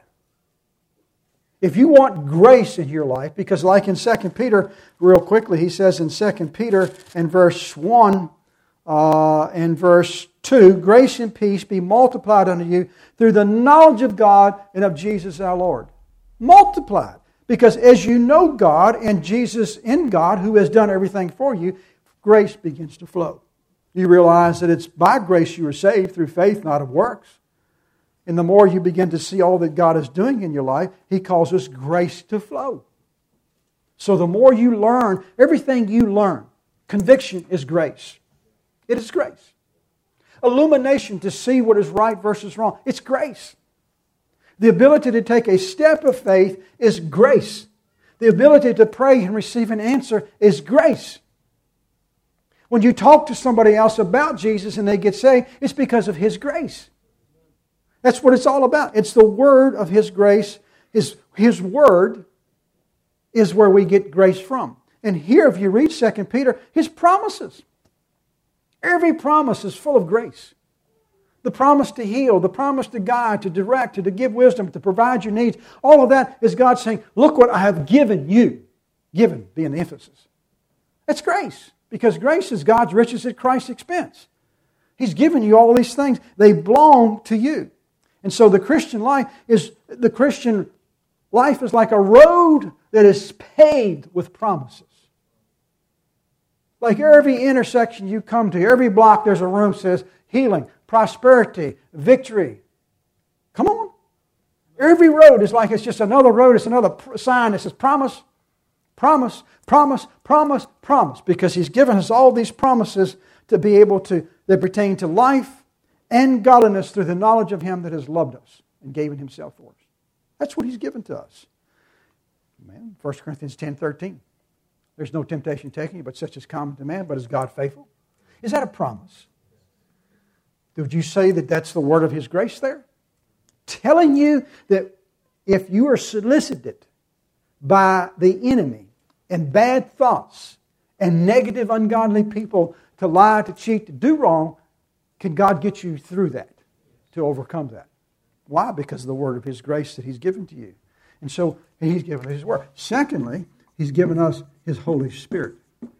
If you want grace in your life, because like in 2 Peter, real quickly, he says in 2 Peter and verse 1 and verse 2, grace and peace be multiplied unto you through the knowledge of God and of Jesus our Lord. Multiplied. Because as you know God and Jesus in God, who has done everything for you, grace begins to flow. You realize that it's by grace you are saved through faith, not of works. And the more you begin to see all that God is doing in your life, He causes grace to flow. So the more you learn, everything you learn, conviction is grace. It is grace. Illumination to see what is right versus wrong, it's grace. The ability to take a step of faith is grace. The ability to pray and receive an answer is grace. When you talk to somebody else about Jesus and they get saved, it's because of His grace. That's what it's all about. It's the Word of His grace. His Word is where we get grace from. And here, if you read 2 Peter, His promises. Every promise is full of grace. The promise to heal, the promise to guide, to direct, to give wisdom, to provide your needs. All of that is God saying, look what I have given you. Given being the emphasis. That's grace. Because grace is God's riches at Christ's expense. He's given you all these things. They belong to you. And so the Christian life is like a road that is paved with promises. Like every intersection you come to, every block there's a room that says healing, prosperity, victory. Come on. Every road is like it's just another road. It's another sign that says promise, promise, promise, promise, promise. Because He's given us all these promises to be able to, that pertain to life and godliness through the knowledge of Him that has loved us and gave Himself for us. That's what He's given to us. Amen. 1 Corinthians 10:13. There's no temptation taken you, but such is common to man, but is God faithful? Is that a promise? Would you say that that's the word of His grace there? Telling you that if you are solicited by the enemy and bad thoughts and negative, ungodly people to lie, to cheat, to do wrong, can God get you through that, to overcome that? Why? Because of the word of His grace that He's given to you. And so He's given us His word. Secondly, He's given us His Holy Spirit.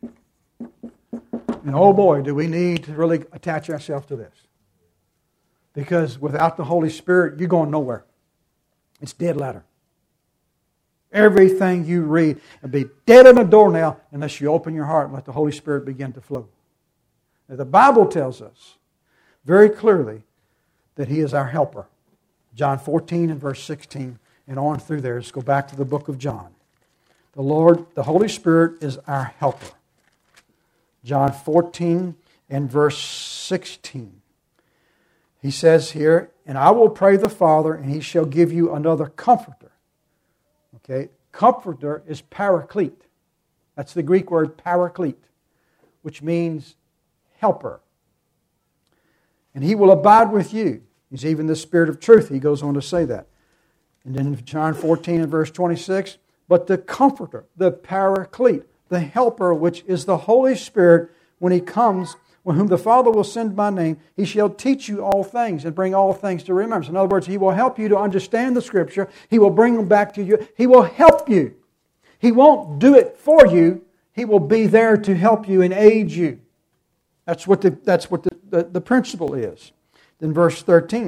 And oh boy, do we need to really attach ourselves to this. Because without the Holy Spirit, you're going nowhere. It's dead letter. Everything you read will be dead on the door now unless you open your heart and let the Holy Spirit begin to flow. Now, the Bible tells us very clearly that He is our helper. John 14 and verse 16 and on through there. Let's go back to the book of John. The Lord, the Holy Spirit is our helper. John 14 and verse 16. He says here, and I will pray the Father, and He shall give you another comforter. Okay, comforter is paraclete. That's the Greek word paraclete, which means helper. And He will abide with you. He's even the Spirit of truth. He goes on to say that. And then in John 14 and verse 26, but the comforter, the paraclete, the helper, which is the Holy Spirit, when He comes, whom the Father will send by name, He shall teach you all things and bring all things to remembrance. In other words, He will help you to understand the Scripture. He will bring them back to you. He will help you. He won't do it for you. He will be there to help you and aid you. That's what the principle is. Then verse 13.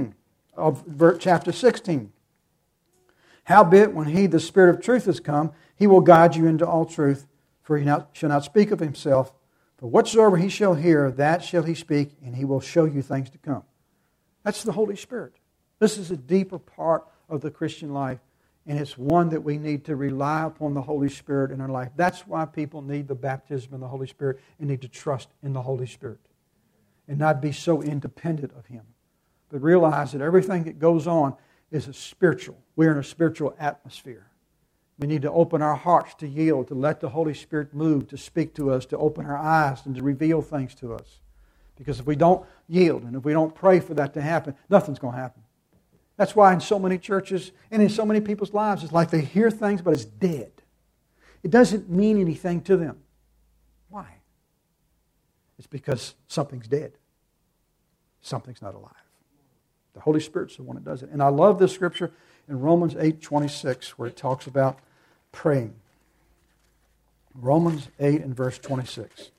of chapter 16. Howbeit, when He, the Spirit of truth, is come, He will guide you into all truth, for He shall not speak of Himself, but whatsoever He shall hear, that shall He speak, and He will show you things to come. That's the Holy Spirit. This is a deeper part of the Christian life, and it's one that we need to rely upon the Holy Spirit in our life. That's why people need the baptism in the Holy Spirit and need to trust in the Holy Spirit and not be so independent of Him, but realize that everything that goes on is a spiritual. We're in a spiritual atmosphere. We need to open our hearts to yield, to let the Holy Spirit move, to speak to us, to open our eyes and to reveal things to us. Because if we don't yield and if we don't pray for that to happen, nothing's going to happen. That's why in so many churches and in so many people's lives, it's like they hear things, but it's dead. It doesn't mean anything to them. Why? It's because something's dead. Something's not alive. The Holy Spirit's the one that does it. And I love this scripture in Romans 8:26 where it talks about praying. Romans 8 and verse 26.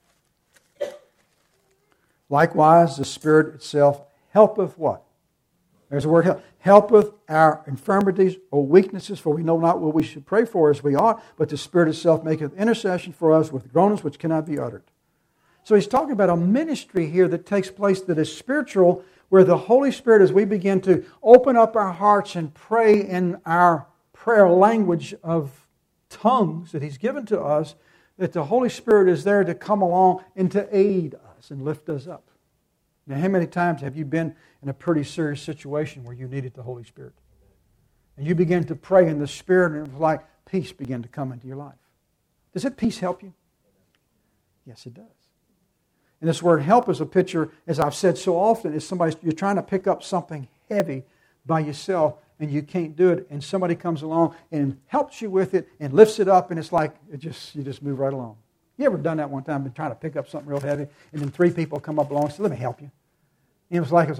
Likewise, the Spirit itself helpeth what? There's the word help. Helpeth our infirmities or weaknesses, for we know not what we should pray for as we ought, but the Spirit itself maketh intercession for us with groanings which cannot be uttered. So he's talking about a ministry here that takes place that is spiritual, where the Holy Spirit, as we begin to open up our hearts and pray in our prayer language of tongues that He's given to us, that the Holy Spirit is there to come along and to aid us and lift us up. Now, how many times have you been in a pretty serious situation where you needed the Holy Spirit? And you began to pray in the Spirit, and it was like peace began to come into your life. Does that peace help you? Yes, it does. And this word help is a picture, as I've said so often, is somebody, you're trying to pick up something heavy by yourself and you can't do it, and somebody comes along and helps you with it and lifts it up, and it's like you just move right along. You ever done that one time, been trying to pick up something real heavy, and then 3 people come up along and say, "Let me help you." And it was like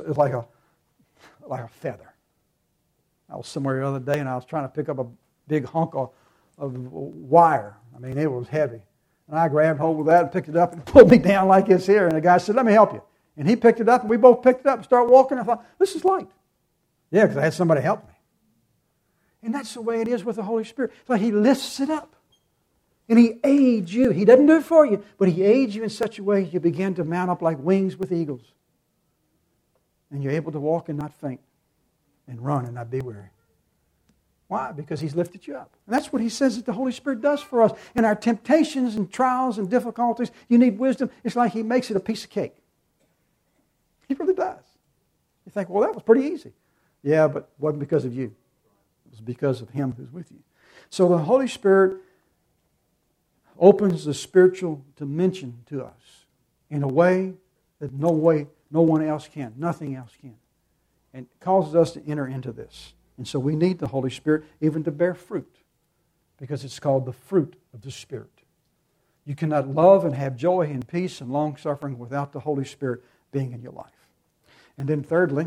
a feather. I was somewhere the other day and I was trying to pick up a big hunk of wire. I mean, it was heavy. And I grabbed hold of that and picked it up and it pulled me down like this here. And the guy said, "Let me help you." And he picked it up and we both picked it up and started walking. I thought, this is light. Yeah, because I had somebody help me. And that's the way it is with the Holy Spirit. It's like He lifts it up. And He aids you. He doesn't do it for you, but He aids you in such a way you begin to mount up like wings with eagles. And you're able to walk and not faint. And run and not be weary. Why? Because He's lifted you up. And that's what He says that the Holy Spirit does for us. In our temptations and trials and difficulties, you need wisdom. It's like He makes it a piece of cake. He really does. You think, well, that was pretty easy. Yeah, but it wasn't because of you. It was because of Him who's with you. So the Holy Spirit opens the spiritual dimension to us in a way that no one else can. Nothing else can. And causes us to enter into this. And so we need the Holy Spirit even to bear fruit, because it's called the fruit of the Spirit. You cannot love and have joy and peace and long-suffering without the Holy Spirit being in your life. And then thirdly,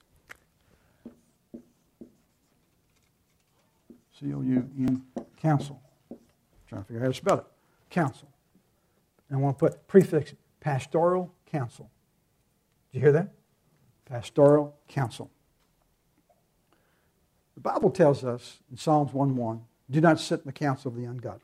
C-O-U-N, counsel. I'm trying to figure out how to spell it. Counsel. And I want to put prefix, pastoral counsel. Did you hear that? Pastoral counsel. The Bible tells us in Psalms 1:1, "Do not sit in the counsel of the ungodly,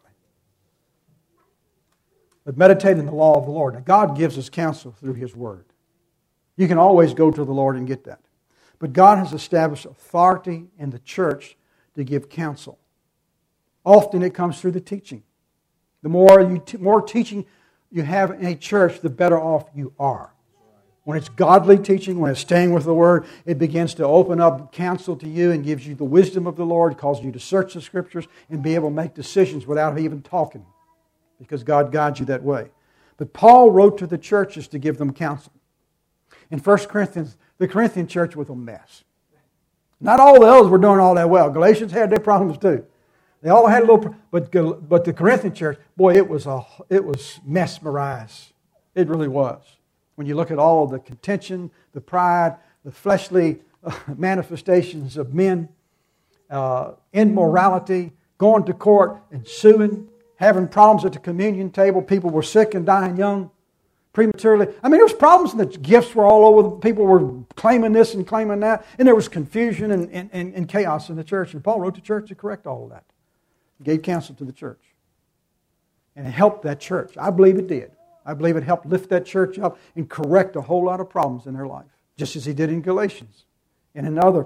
but meditate in the law of the Lord." Now, God gives us counsel through His Word. You can always go to the Lord and get that. But God has established authority in the church to give counsel. Often it comes through the teaching. The more teaching you have in a church, the better off you are. When it's godly teaching, when it's staying with the Word, it begins to open up counsel to you and gives you the wisdom of the Lord, causes you to search the Scriptures and be able to make decisions without even talking, because God guides you that way. But Paul wrote to the churches to give them counsel. In 1 Corinthians, the Corinthian church was a mess. Not all the others were doing all that well. Galatians had their problems too. They all had a little, but the Corinthian church, boy, it was mesmerized. It really was. When you look at all of the contention, the pride, the fleshly manifestations of men, immorality, going to court and suing, having problems at the communion table, people were sick and dying young. prematurely. I mean, there was problems, and the gifts were all over. People were claiming this and claiming that, and there was confusion and chaos in the church. And Paul wrote to the church to correct all of that. He gave counsel to the church. And it helped that church. I believe it did. I believe it helped lift that church up and correct a whole lot of problems in their life, just as he did in Galatians and in other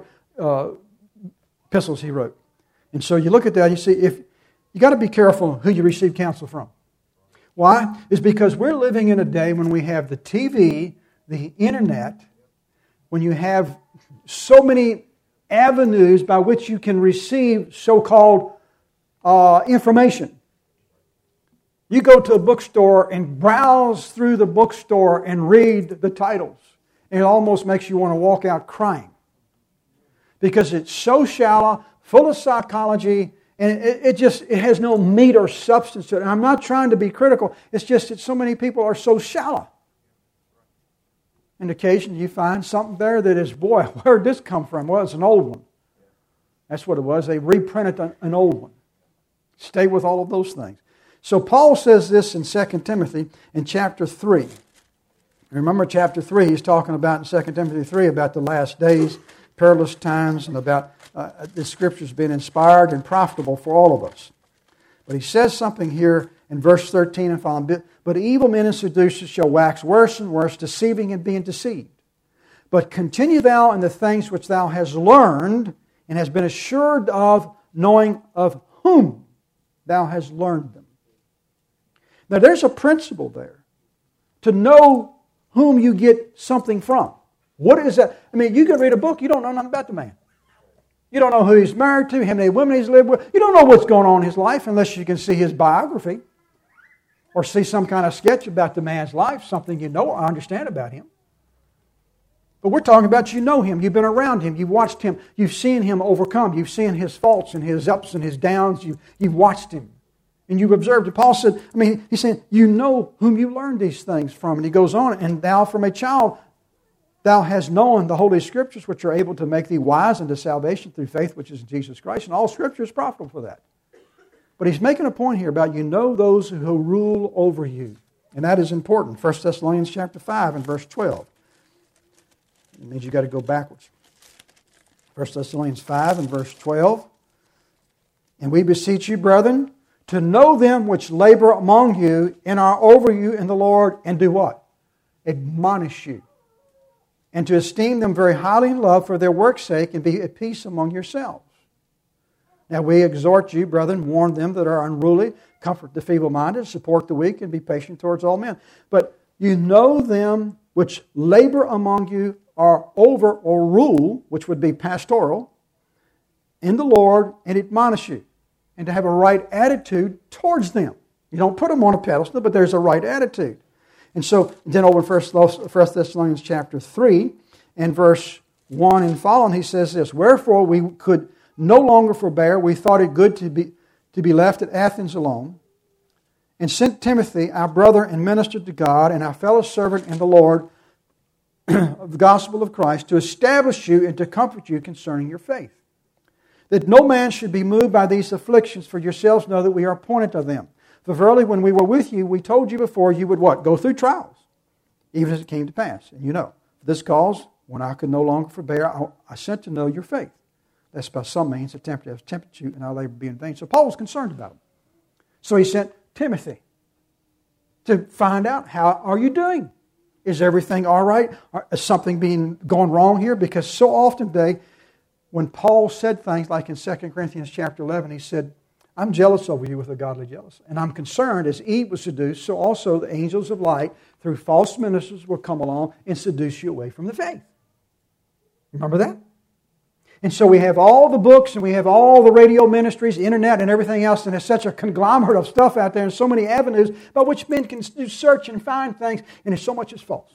epistles he wrote. And so you look at that, you see, if you got to be careful who you receive counsel from. Why? It's because we're living in a day when we have the TV, the internet, when you have so many avenues by which you can receive so-called information. You go to a bookstore and browse through the bookstore and read the titles. And it almost makes you want to walk out crying. Because it's so shallow, full of psychology, and it has no meat or substance to it. And I'm not trying to be critical. It's just that so many people are so shallow. And occasionally you find something there that is, boy, where did this come from? Well, it's an old one. That's what it was. They reprinted an old one. Stay with all of those things. So Paul says this in 2 Timothy in chapter 3. Remember chapter 3, he's talking about in 2 Timothy 3 about the last days, perilous times, and about the Scriptures being inspired and profitable for all of us. But he says something here in verse 13 and following. But evil men and seducers shall wax worse and worse, deceiving and being deceived. But continue thou in the things which thou hast learned and hast been assured of, knowing of whom thou hast learned them. Now there's a principle there. To know whom you get something from. What is that? I mean, you can read a book, you don't know nothing about the man. You don't know who he's married to, how many women he's lived with. You don't know what's going on in his life unless you can see his biography. Or see some kind of sketch about the man's life, something you know or understand about him. But we're talking about you know him, you've been around him, you've watched him, you've seen him overcome, you've seen his faults and his ups and his downs, you've watched him. And you've observed it. Paul said, he's saying, you know whom you learned these things from. And he goes on, and thou from a child, thou hast known the Holy Scriptures, which are able to make thee wise unto salvation through faith which is in Jesus Christ. And all Scripture is profitable for that. But he's making a point here about you know those who rule over you. And that is important. 1 Thessalonians chapter 5 and verse 12. It means you've got to go backwards. 1 Thessalonians 5 and verse 12. And we beseech you, brethren, to know them which labor among you and are over you in the Lord, and do what? Admonish you. And to esteem them very highly in love for their work's sake, and be at peace among yourselves. Now we exhort you, brethren, warn them that are unruly, comfort the feeble-minded, support the weak, and be patient towards all men. But you know them which labor among you are over or rule, which would be pastoral, in the Lord, and admonish you. And to have a right attitude towards them. You don't put them on a pedestal, but there's a right attitude. And so, then over in 1 Thessalonians chapter 3 and verse 1 and following, he says this, wherefore we could no longer forbear, we thought it good to be left at Athens alone, and sent Timothy, our brother and minister to God, and our fellow servant in the Lord of the gospel of Christ, to establish you and to comfort you concerning your faith. That no man should be moved by these afflictions, for yourselves know that we are appointed of them. For verily, when we were with you, we told you before you would what? Go through trials, even as it came to pass. And you know, for this cause, when I could no longer forbear, I sent to know your faith. Lest by some means attempt to have tempted you, and our labor be in vain. So Paul was concerned about them. So he sent Timothy to find out, how are you doing? Is everything all right? Is something going wrong here? Because so often today, when Paul said things like in 2 Corinthians chapter 11, he said, I'm jealous over you with a godly jealousy. And I'm concerned, as Eve was seduced, so also the angels of light, through false ministers, will come along and seduce you away from the faith. Remember that? And so we have all the books, and we have all the radio ministries, the internet, and everything else, and there's such a conglomerate of stuff out there, and so many avenues by which men can do search and find things, and there's so much that's false.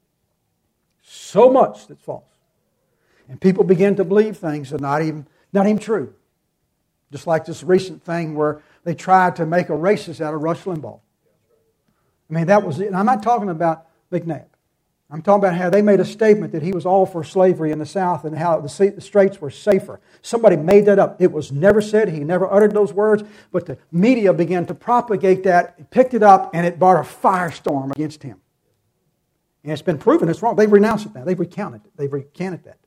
So much that's false. And people begin to believe things that are not even true. Just like this recent thing where they tried to make a racist out of Rush Limbaugh. I mean, that was it. And I'm not talking about McNabb. I'm talking about how they made a statement that he was all for slavery in the South and how the straits were safer. Somebody made that up. It was never said. He never uttered those words. But the media began to propagate that, picked it up, and it brought a firestorm against him. And it's been proven it's wrong. They've renounced it now. They've recanted it. They've recanted that.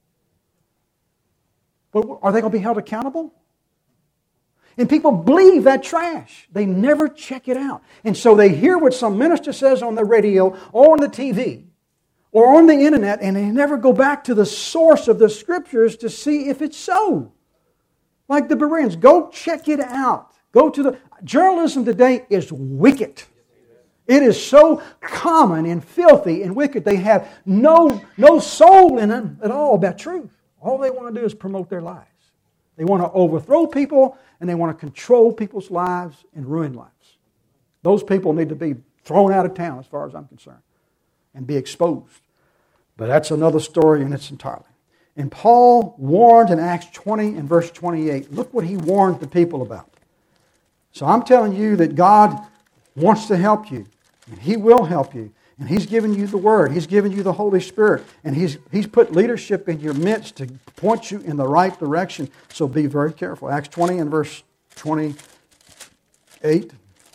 But are they going to be held accountable? And people believe that trash. They never check it out. And so they hear what some minister says on the radio or on the TV or on the internet, and they never go back to the source of the Scriptures to see if it's so. Like the Bereans, go check it out. Journalism today is wicked. It is so common and filthy and wicked. They have no soul in them at all about truth. All they want to do is promote their lives. They want to overthrow people, and they want to control people's lives and ruin lives. Those people need to be thrown out of town as far as I'm concerned and be exposed. But that's another story in its entirety. And Paul warned in Acts 20 and verse 28. Look what he warned the people about. So I'm telling you that God wants to help you, and He will help you. And He's given you the Word. He's given you the Holy Spirit. And He's put leadership in your midst to point you in the right direction. So be very careful. Acts 20 and verse 28.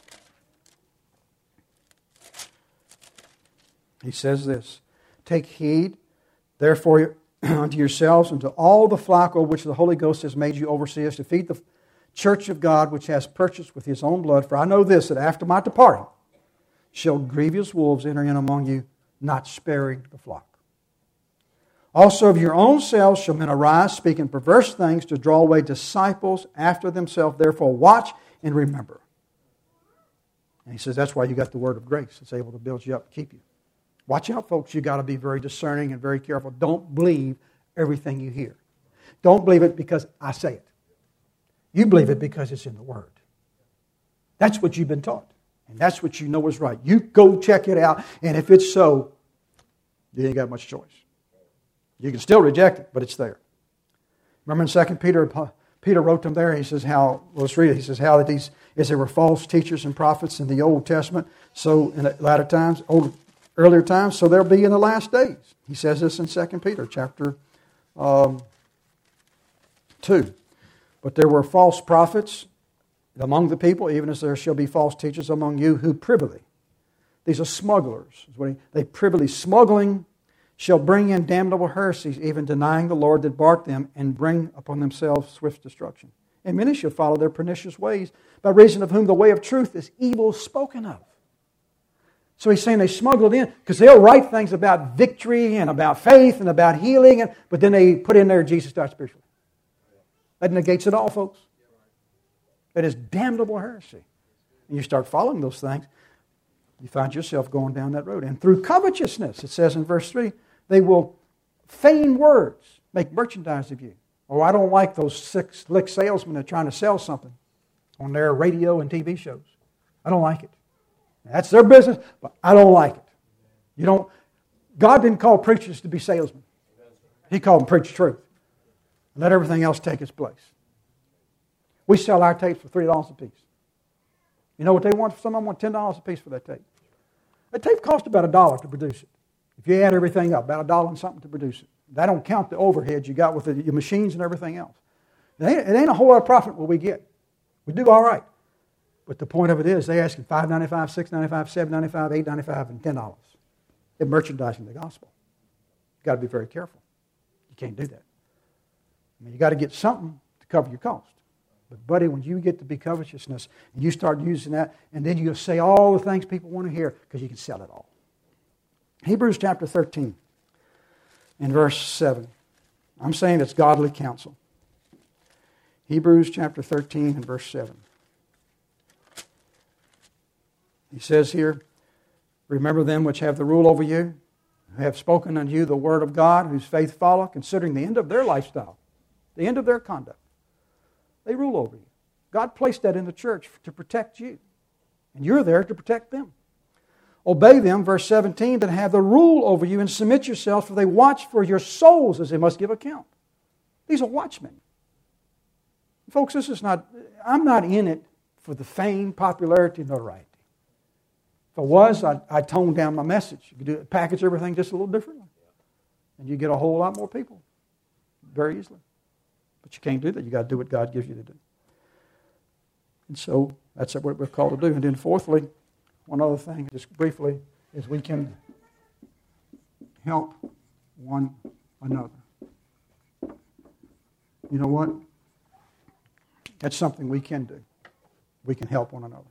He says this, "Take heed, therefore, unto yourselves and to all the flock over which the Holy Ghost has made you overseers, to feed the church of God, which has purchased with His own blood. For I know this, that after my departing shall grievous wolves enter in among you, not sparing the flock. Also of your own selves shall men arise, speaking perverse things to draw away disciples after themselves. Therefore watch and remember." And he says that's why you got the word of grace. It's able to build you up and keep you. Watch out, folks. You've got to be very discerning and very careful. Don't believe everything you hear. Don't believe it because I say it. You believe it because it's in the Word. That's what you've been taught. And that's what you know is right. You go check it out, and if it's so, you ain't got much choice. You can still reject it, but it's there. Remember in 2 Peter, Peter wrote them there, he says how, well, let's read it, he says how that as there were false teachers and prophets in the Old Testament, so in the latter times, earlier times, so there'll be in the last days. He says this in 2 Peter chapter 2. "But there were false prophets among the people, even as there shall be false teachers among you who privily," these are smugglers, they privily smuggling, "shall bring in damnable heresies, even denying the Lord that bought them, and bring upon themselves swift destruction. And many shall follow their pernicious ways, by reason of whom the way of truth is evil spoken of." So he's saying they smuggled in, because they'll write things about victory and about faith and about healing, but then they put in there Jesus died spiritually. That negates it all, folks. That is damnable heresy. And you start following those things, you find yourself going down that road. And through covetousness, it says in verse 3, they will feign words, make merchandise of you. Oh, I don't like those slick salesmen that are trying to sell something on their radio and TV shows. I don't like it. That's their business, but I don't like it. God didn't call preachers to be salesmen. He called them preach truth. And let everything else take its place. We sell our tapes for $3 a piece. You know what they want? Some of them want $10 a piece for that tape. That tape costs about $1 to produce it. If you add everything up, about $1 and something to produce it. That don't count the overheads you got with your machines and everything else. It ain't a whole lot of profit what we get. We do all right. But the point of it is, they're asking $5.95, $6.95, $7.95, $8.95, and $10. They're merchandising the gospel. You've got to be very careful. You can't do that. I mean, you got to get something to cover your cost. But buddy, when you get to be covetousness, and you start using that, and then you'll say all the things people want to hear, because you can sell it all. Hebrews chapter 13, in verse 7. I'm saying it's godly counsel. Hebrews chapter 13 and verse 7. He says here, "Remember them which have the rule over you, who have spoken unto you the word of God, whose faith follow, considering the end of their lifestyle, the end of their conduct. They rule over you." God placed that in the church to protect you. And you're there to protect them. "Obey them," verse 17, "that have the rule over you, and submit yourselves, for they watch for your souls as they must give account." These are watchmen. Folks, I'm not in it for the fame, popularity, notoriety. If I was, I'd tone down my message. You could package everything just a little differently. And you get a whole lot more people very easily. But you can't do that. You've got to do what God gives you to do. And so that's what we're called to do. And then fourthly, one other thing, just briefly, is we can help one another. You know what? That's something we can do. We can help one another.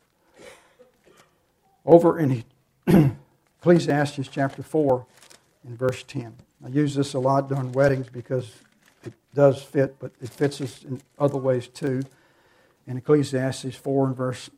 Over in Ecclesiastes chapter 4 and verse 10. I use this a lot during weddings because it does fit, but it fits us in other ways too. In Ecclesiastes 4 and verse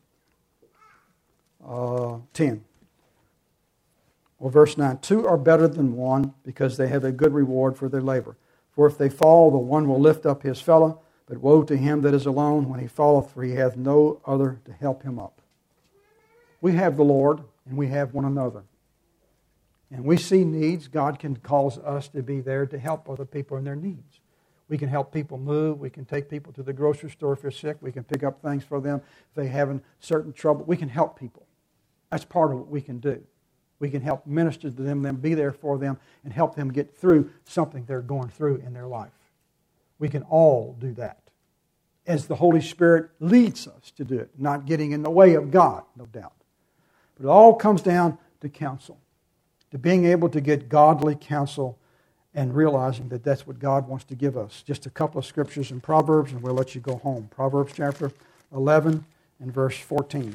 10. Or verse 9. 2 are better than one because they have a good reward for their labor. For if they fall, the one will lift up his fellow. But woe to him that is alone when he falleth, for he hath no other to help him up. We have the Lord, and we have one another. And we see needs. God can cause us to be there to help other people in their needs. We can help people move. We can take people to the grocery store if they're sick. We can pick up things for them if they're having certain trouble. We can help people. That's part of what we can do. We can help minister to them, be there for them, and help them get through something they're going through in their life. We can all do that as the Holy Spirit leads us to do it, not getting in the way of God, no doubt. But it all comes down to counsel, to being able to get godly counsel and realizing that that's what God wants to give us. Just a couple of scriptures in Proverbs, and we'll let you go home. Proverbs chapter 11 and verse 14.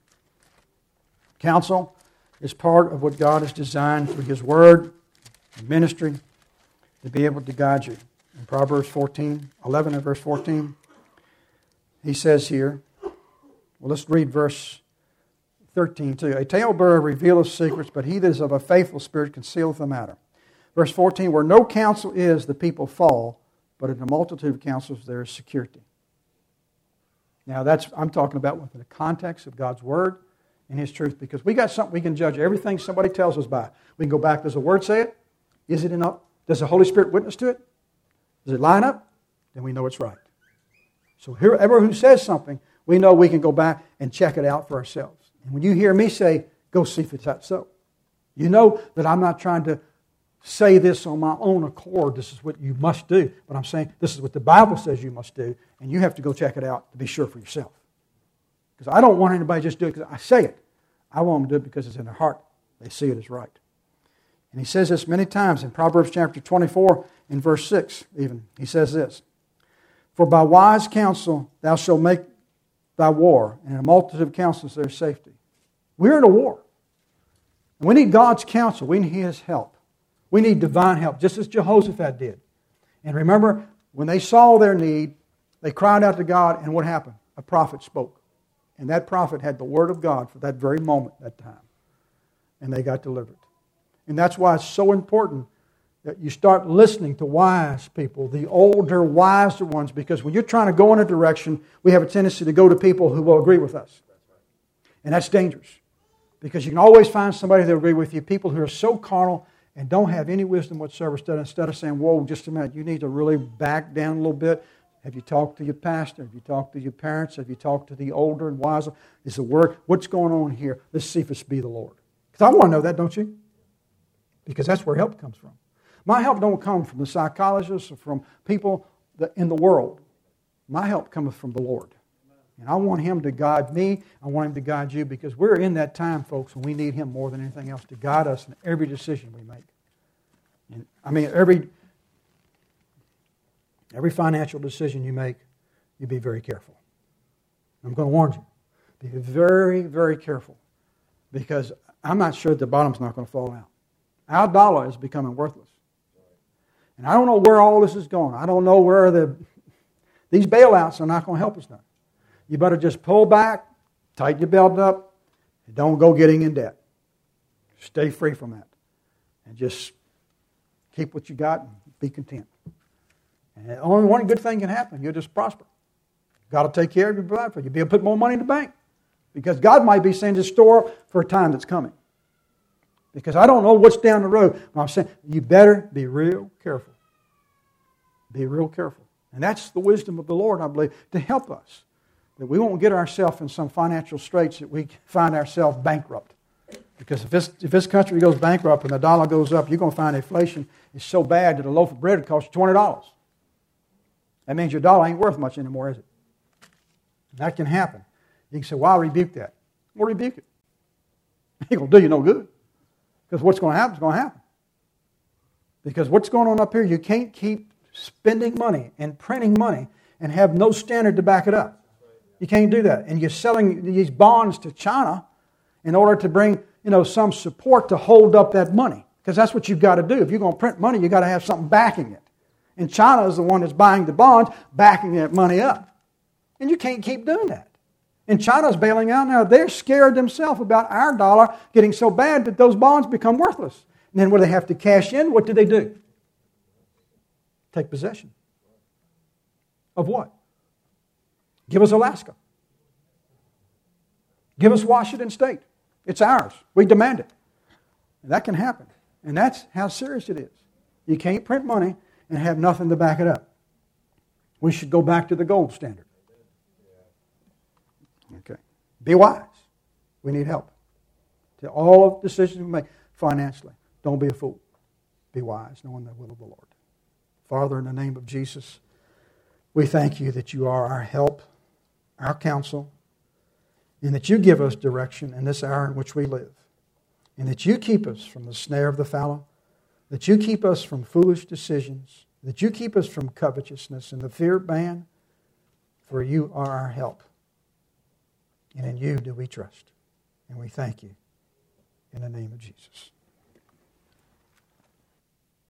Counsel is part of what God has designed through His Word and ministry to be able to guide you. In Proverbs 11 and verse 14, he says here, well, let's read verse 13 too. A talebearer revealeth secrets, but he that is of a faithful spirit concealeth the matter. Verse 14, where no counsel is, the people fall, but in the multitude of counsels there is security. Now I'm talking about within the context of God's Word and His truth, because we got something we can judge everything somebody tells us by. We can go back, does the Word say it? Is it enough? Does the Holy Spirit witness to it? Does it line up? Then we know it's right. So whoever who says something, we know we can go back and check it out for ourselves. And when you hear me say, go see if it's that so, you know that I'm not trying to say this on my own accord, this is what you must do. But I'm saying this is what the Bible says you must do, and you have to go check it out to be sure for yourself. Because I don't want anybody to just do it because I say it. I want them to do it because it's in their heart. They see it as right. And he says this many times in Proverbs chapter 24 in verse 6 even. He says this, for by wise counsel thou shalt make thy war, and in a multitude of counsels there is safety. We're in a war. And we need God's counsel. We need His help. We need divine help, just as Jehoshaphat did. And remember, when they saw their need, they cried out to God, and what happened? A prophet spoke. And that prophet had the word of God for that very moment, that time. And they got delivered. And that's why it's so important that you start listening to wise people, the older, wiser ones, because when you're trying to go in a direction, we have a tendency to go to people who will agree with us. And that's dangerous, because you can always find somebody that will agree with you, people who are so carnal and don't have any wisdom whatsoever. Instead of saying, whoa, just a minute, you need to really back down a little bit. Have you talked to your pastor? Have you talked to your parents? Have you talked to the older and wiser? Is the word, what's going on here? Let's see if it's be the Lord. Because I want to know that, don't you? Because that's where help comes from. My help don't come from the psychologists or from people in the world. My help comes from the Lord. And I want Him to guide me. I want Him to guide you, because we're in that time, folks, when we need Him more than anything else to guide us in every decision we make. And, I mean, every financial decision you make, you be very careful. I'm going to warn you. Be very, very careful, because I'm not sure the bottom's not going to fall out. Our dollar is becoming worthless. And I don't know where all this is going. I don't know where these bailouts are not going to help us none. You better just pull back, tighten your belt up, and don't go getting in debt. Stay free from that. And just keep what you got and be content. And only one good thing can happen. You'll just prosper. God will take care of you, provide for you. You'll be able to put more money in the bank. Because God might be saying to store up for a time that's coming. Because I don't know what's down the road. But I'm saying you better be real careful. Be real careful. And that's the wisdom of the Lord, I believe, to help us. That we won't get ourselves in some financial straits that we find ourselves bankrupt. Because if this country goes bankrupt and the dollar goes up, you're going to find inflation is so bad that a loaf of bread costs you $20. That means your dollar ain't worth much anymore, is it? That can happen. You can say, well, I'll rebuke that. Well, rebuke it. It ain't going to do you no good. Because what's going to happen is going to happen. Because what's going on up here, you can't keep spending money and printing money and have no standard to back it up. You can't do that. And you're selling these bonds to China in order to bring, some support to hold up that money. Because that's what you've got to do. If you're going to print money, you've got to have something backing it. And China is the one that's buying the bonds, backing that money up. And you can't keep doing that. And China's bailing out now. They're scared themselves about our dollar getting so bad that those bonds become worthless. And then when they have to cash in, what do? Take possession. Of what? Give us Alaska. Give us Washington State. It's ours. We demand it. And that can happen. And that's how serious it is. You can't print money and have nothing to back it up. We should go back to the gold standard. Okay. Be wise. We need help. To all of the decisions we make financially, don't be a fool. Be wise, knowing the will of the Lord. Father, in the name of Jesus, we thank you that you are our help, our counsel, and that you give us direction in this hour in which we live, and that you keep us from the snare of the fallow, that you keep us from foolish decisions, that you keep us from covetousness and the fear of man, for you are our help. And in you do we trust. And we thank you in the name of Jesus.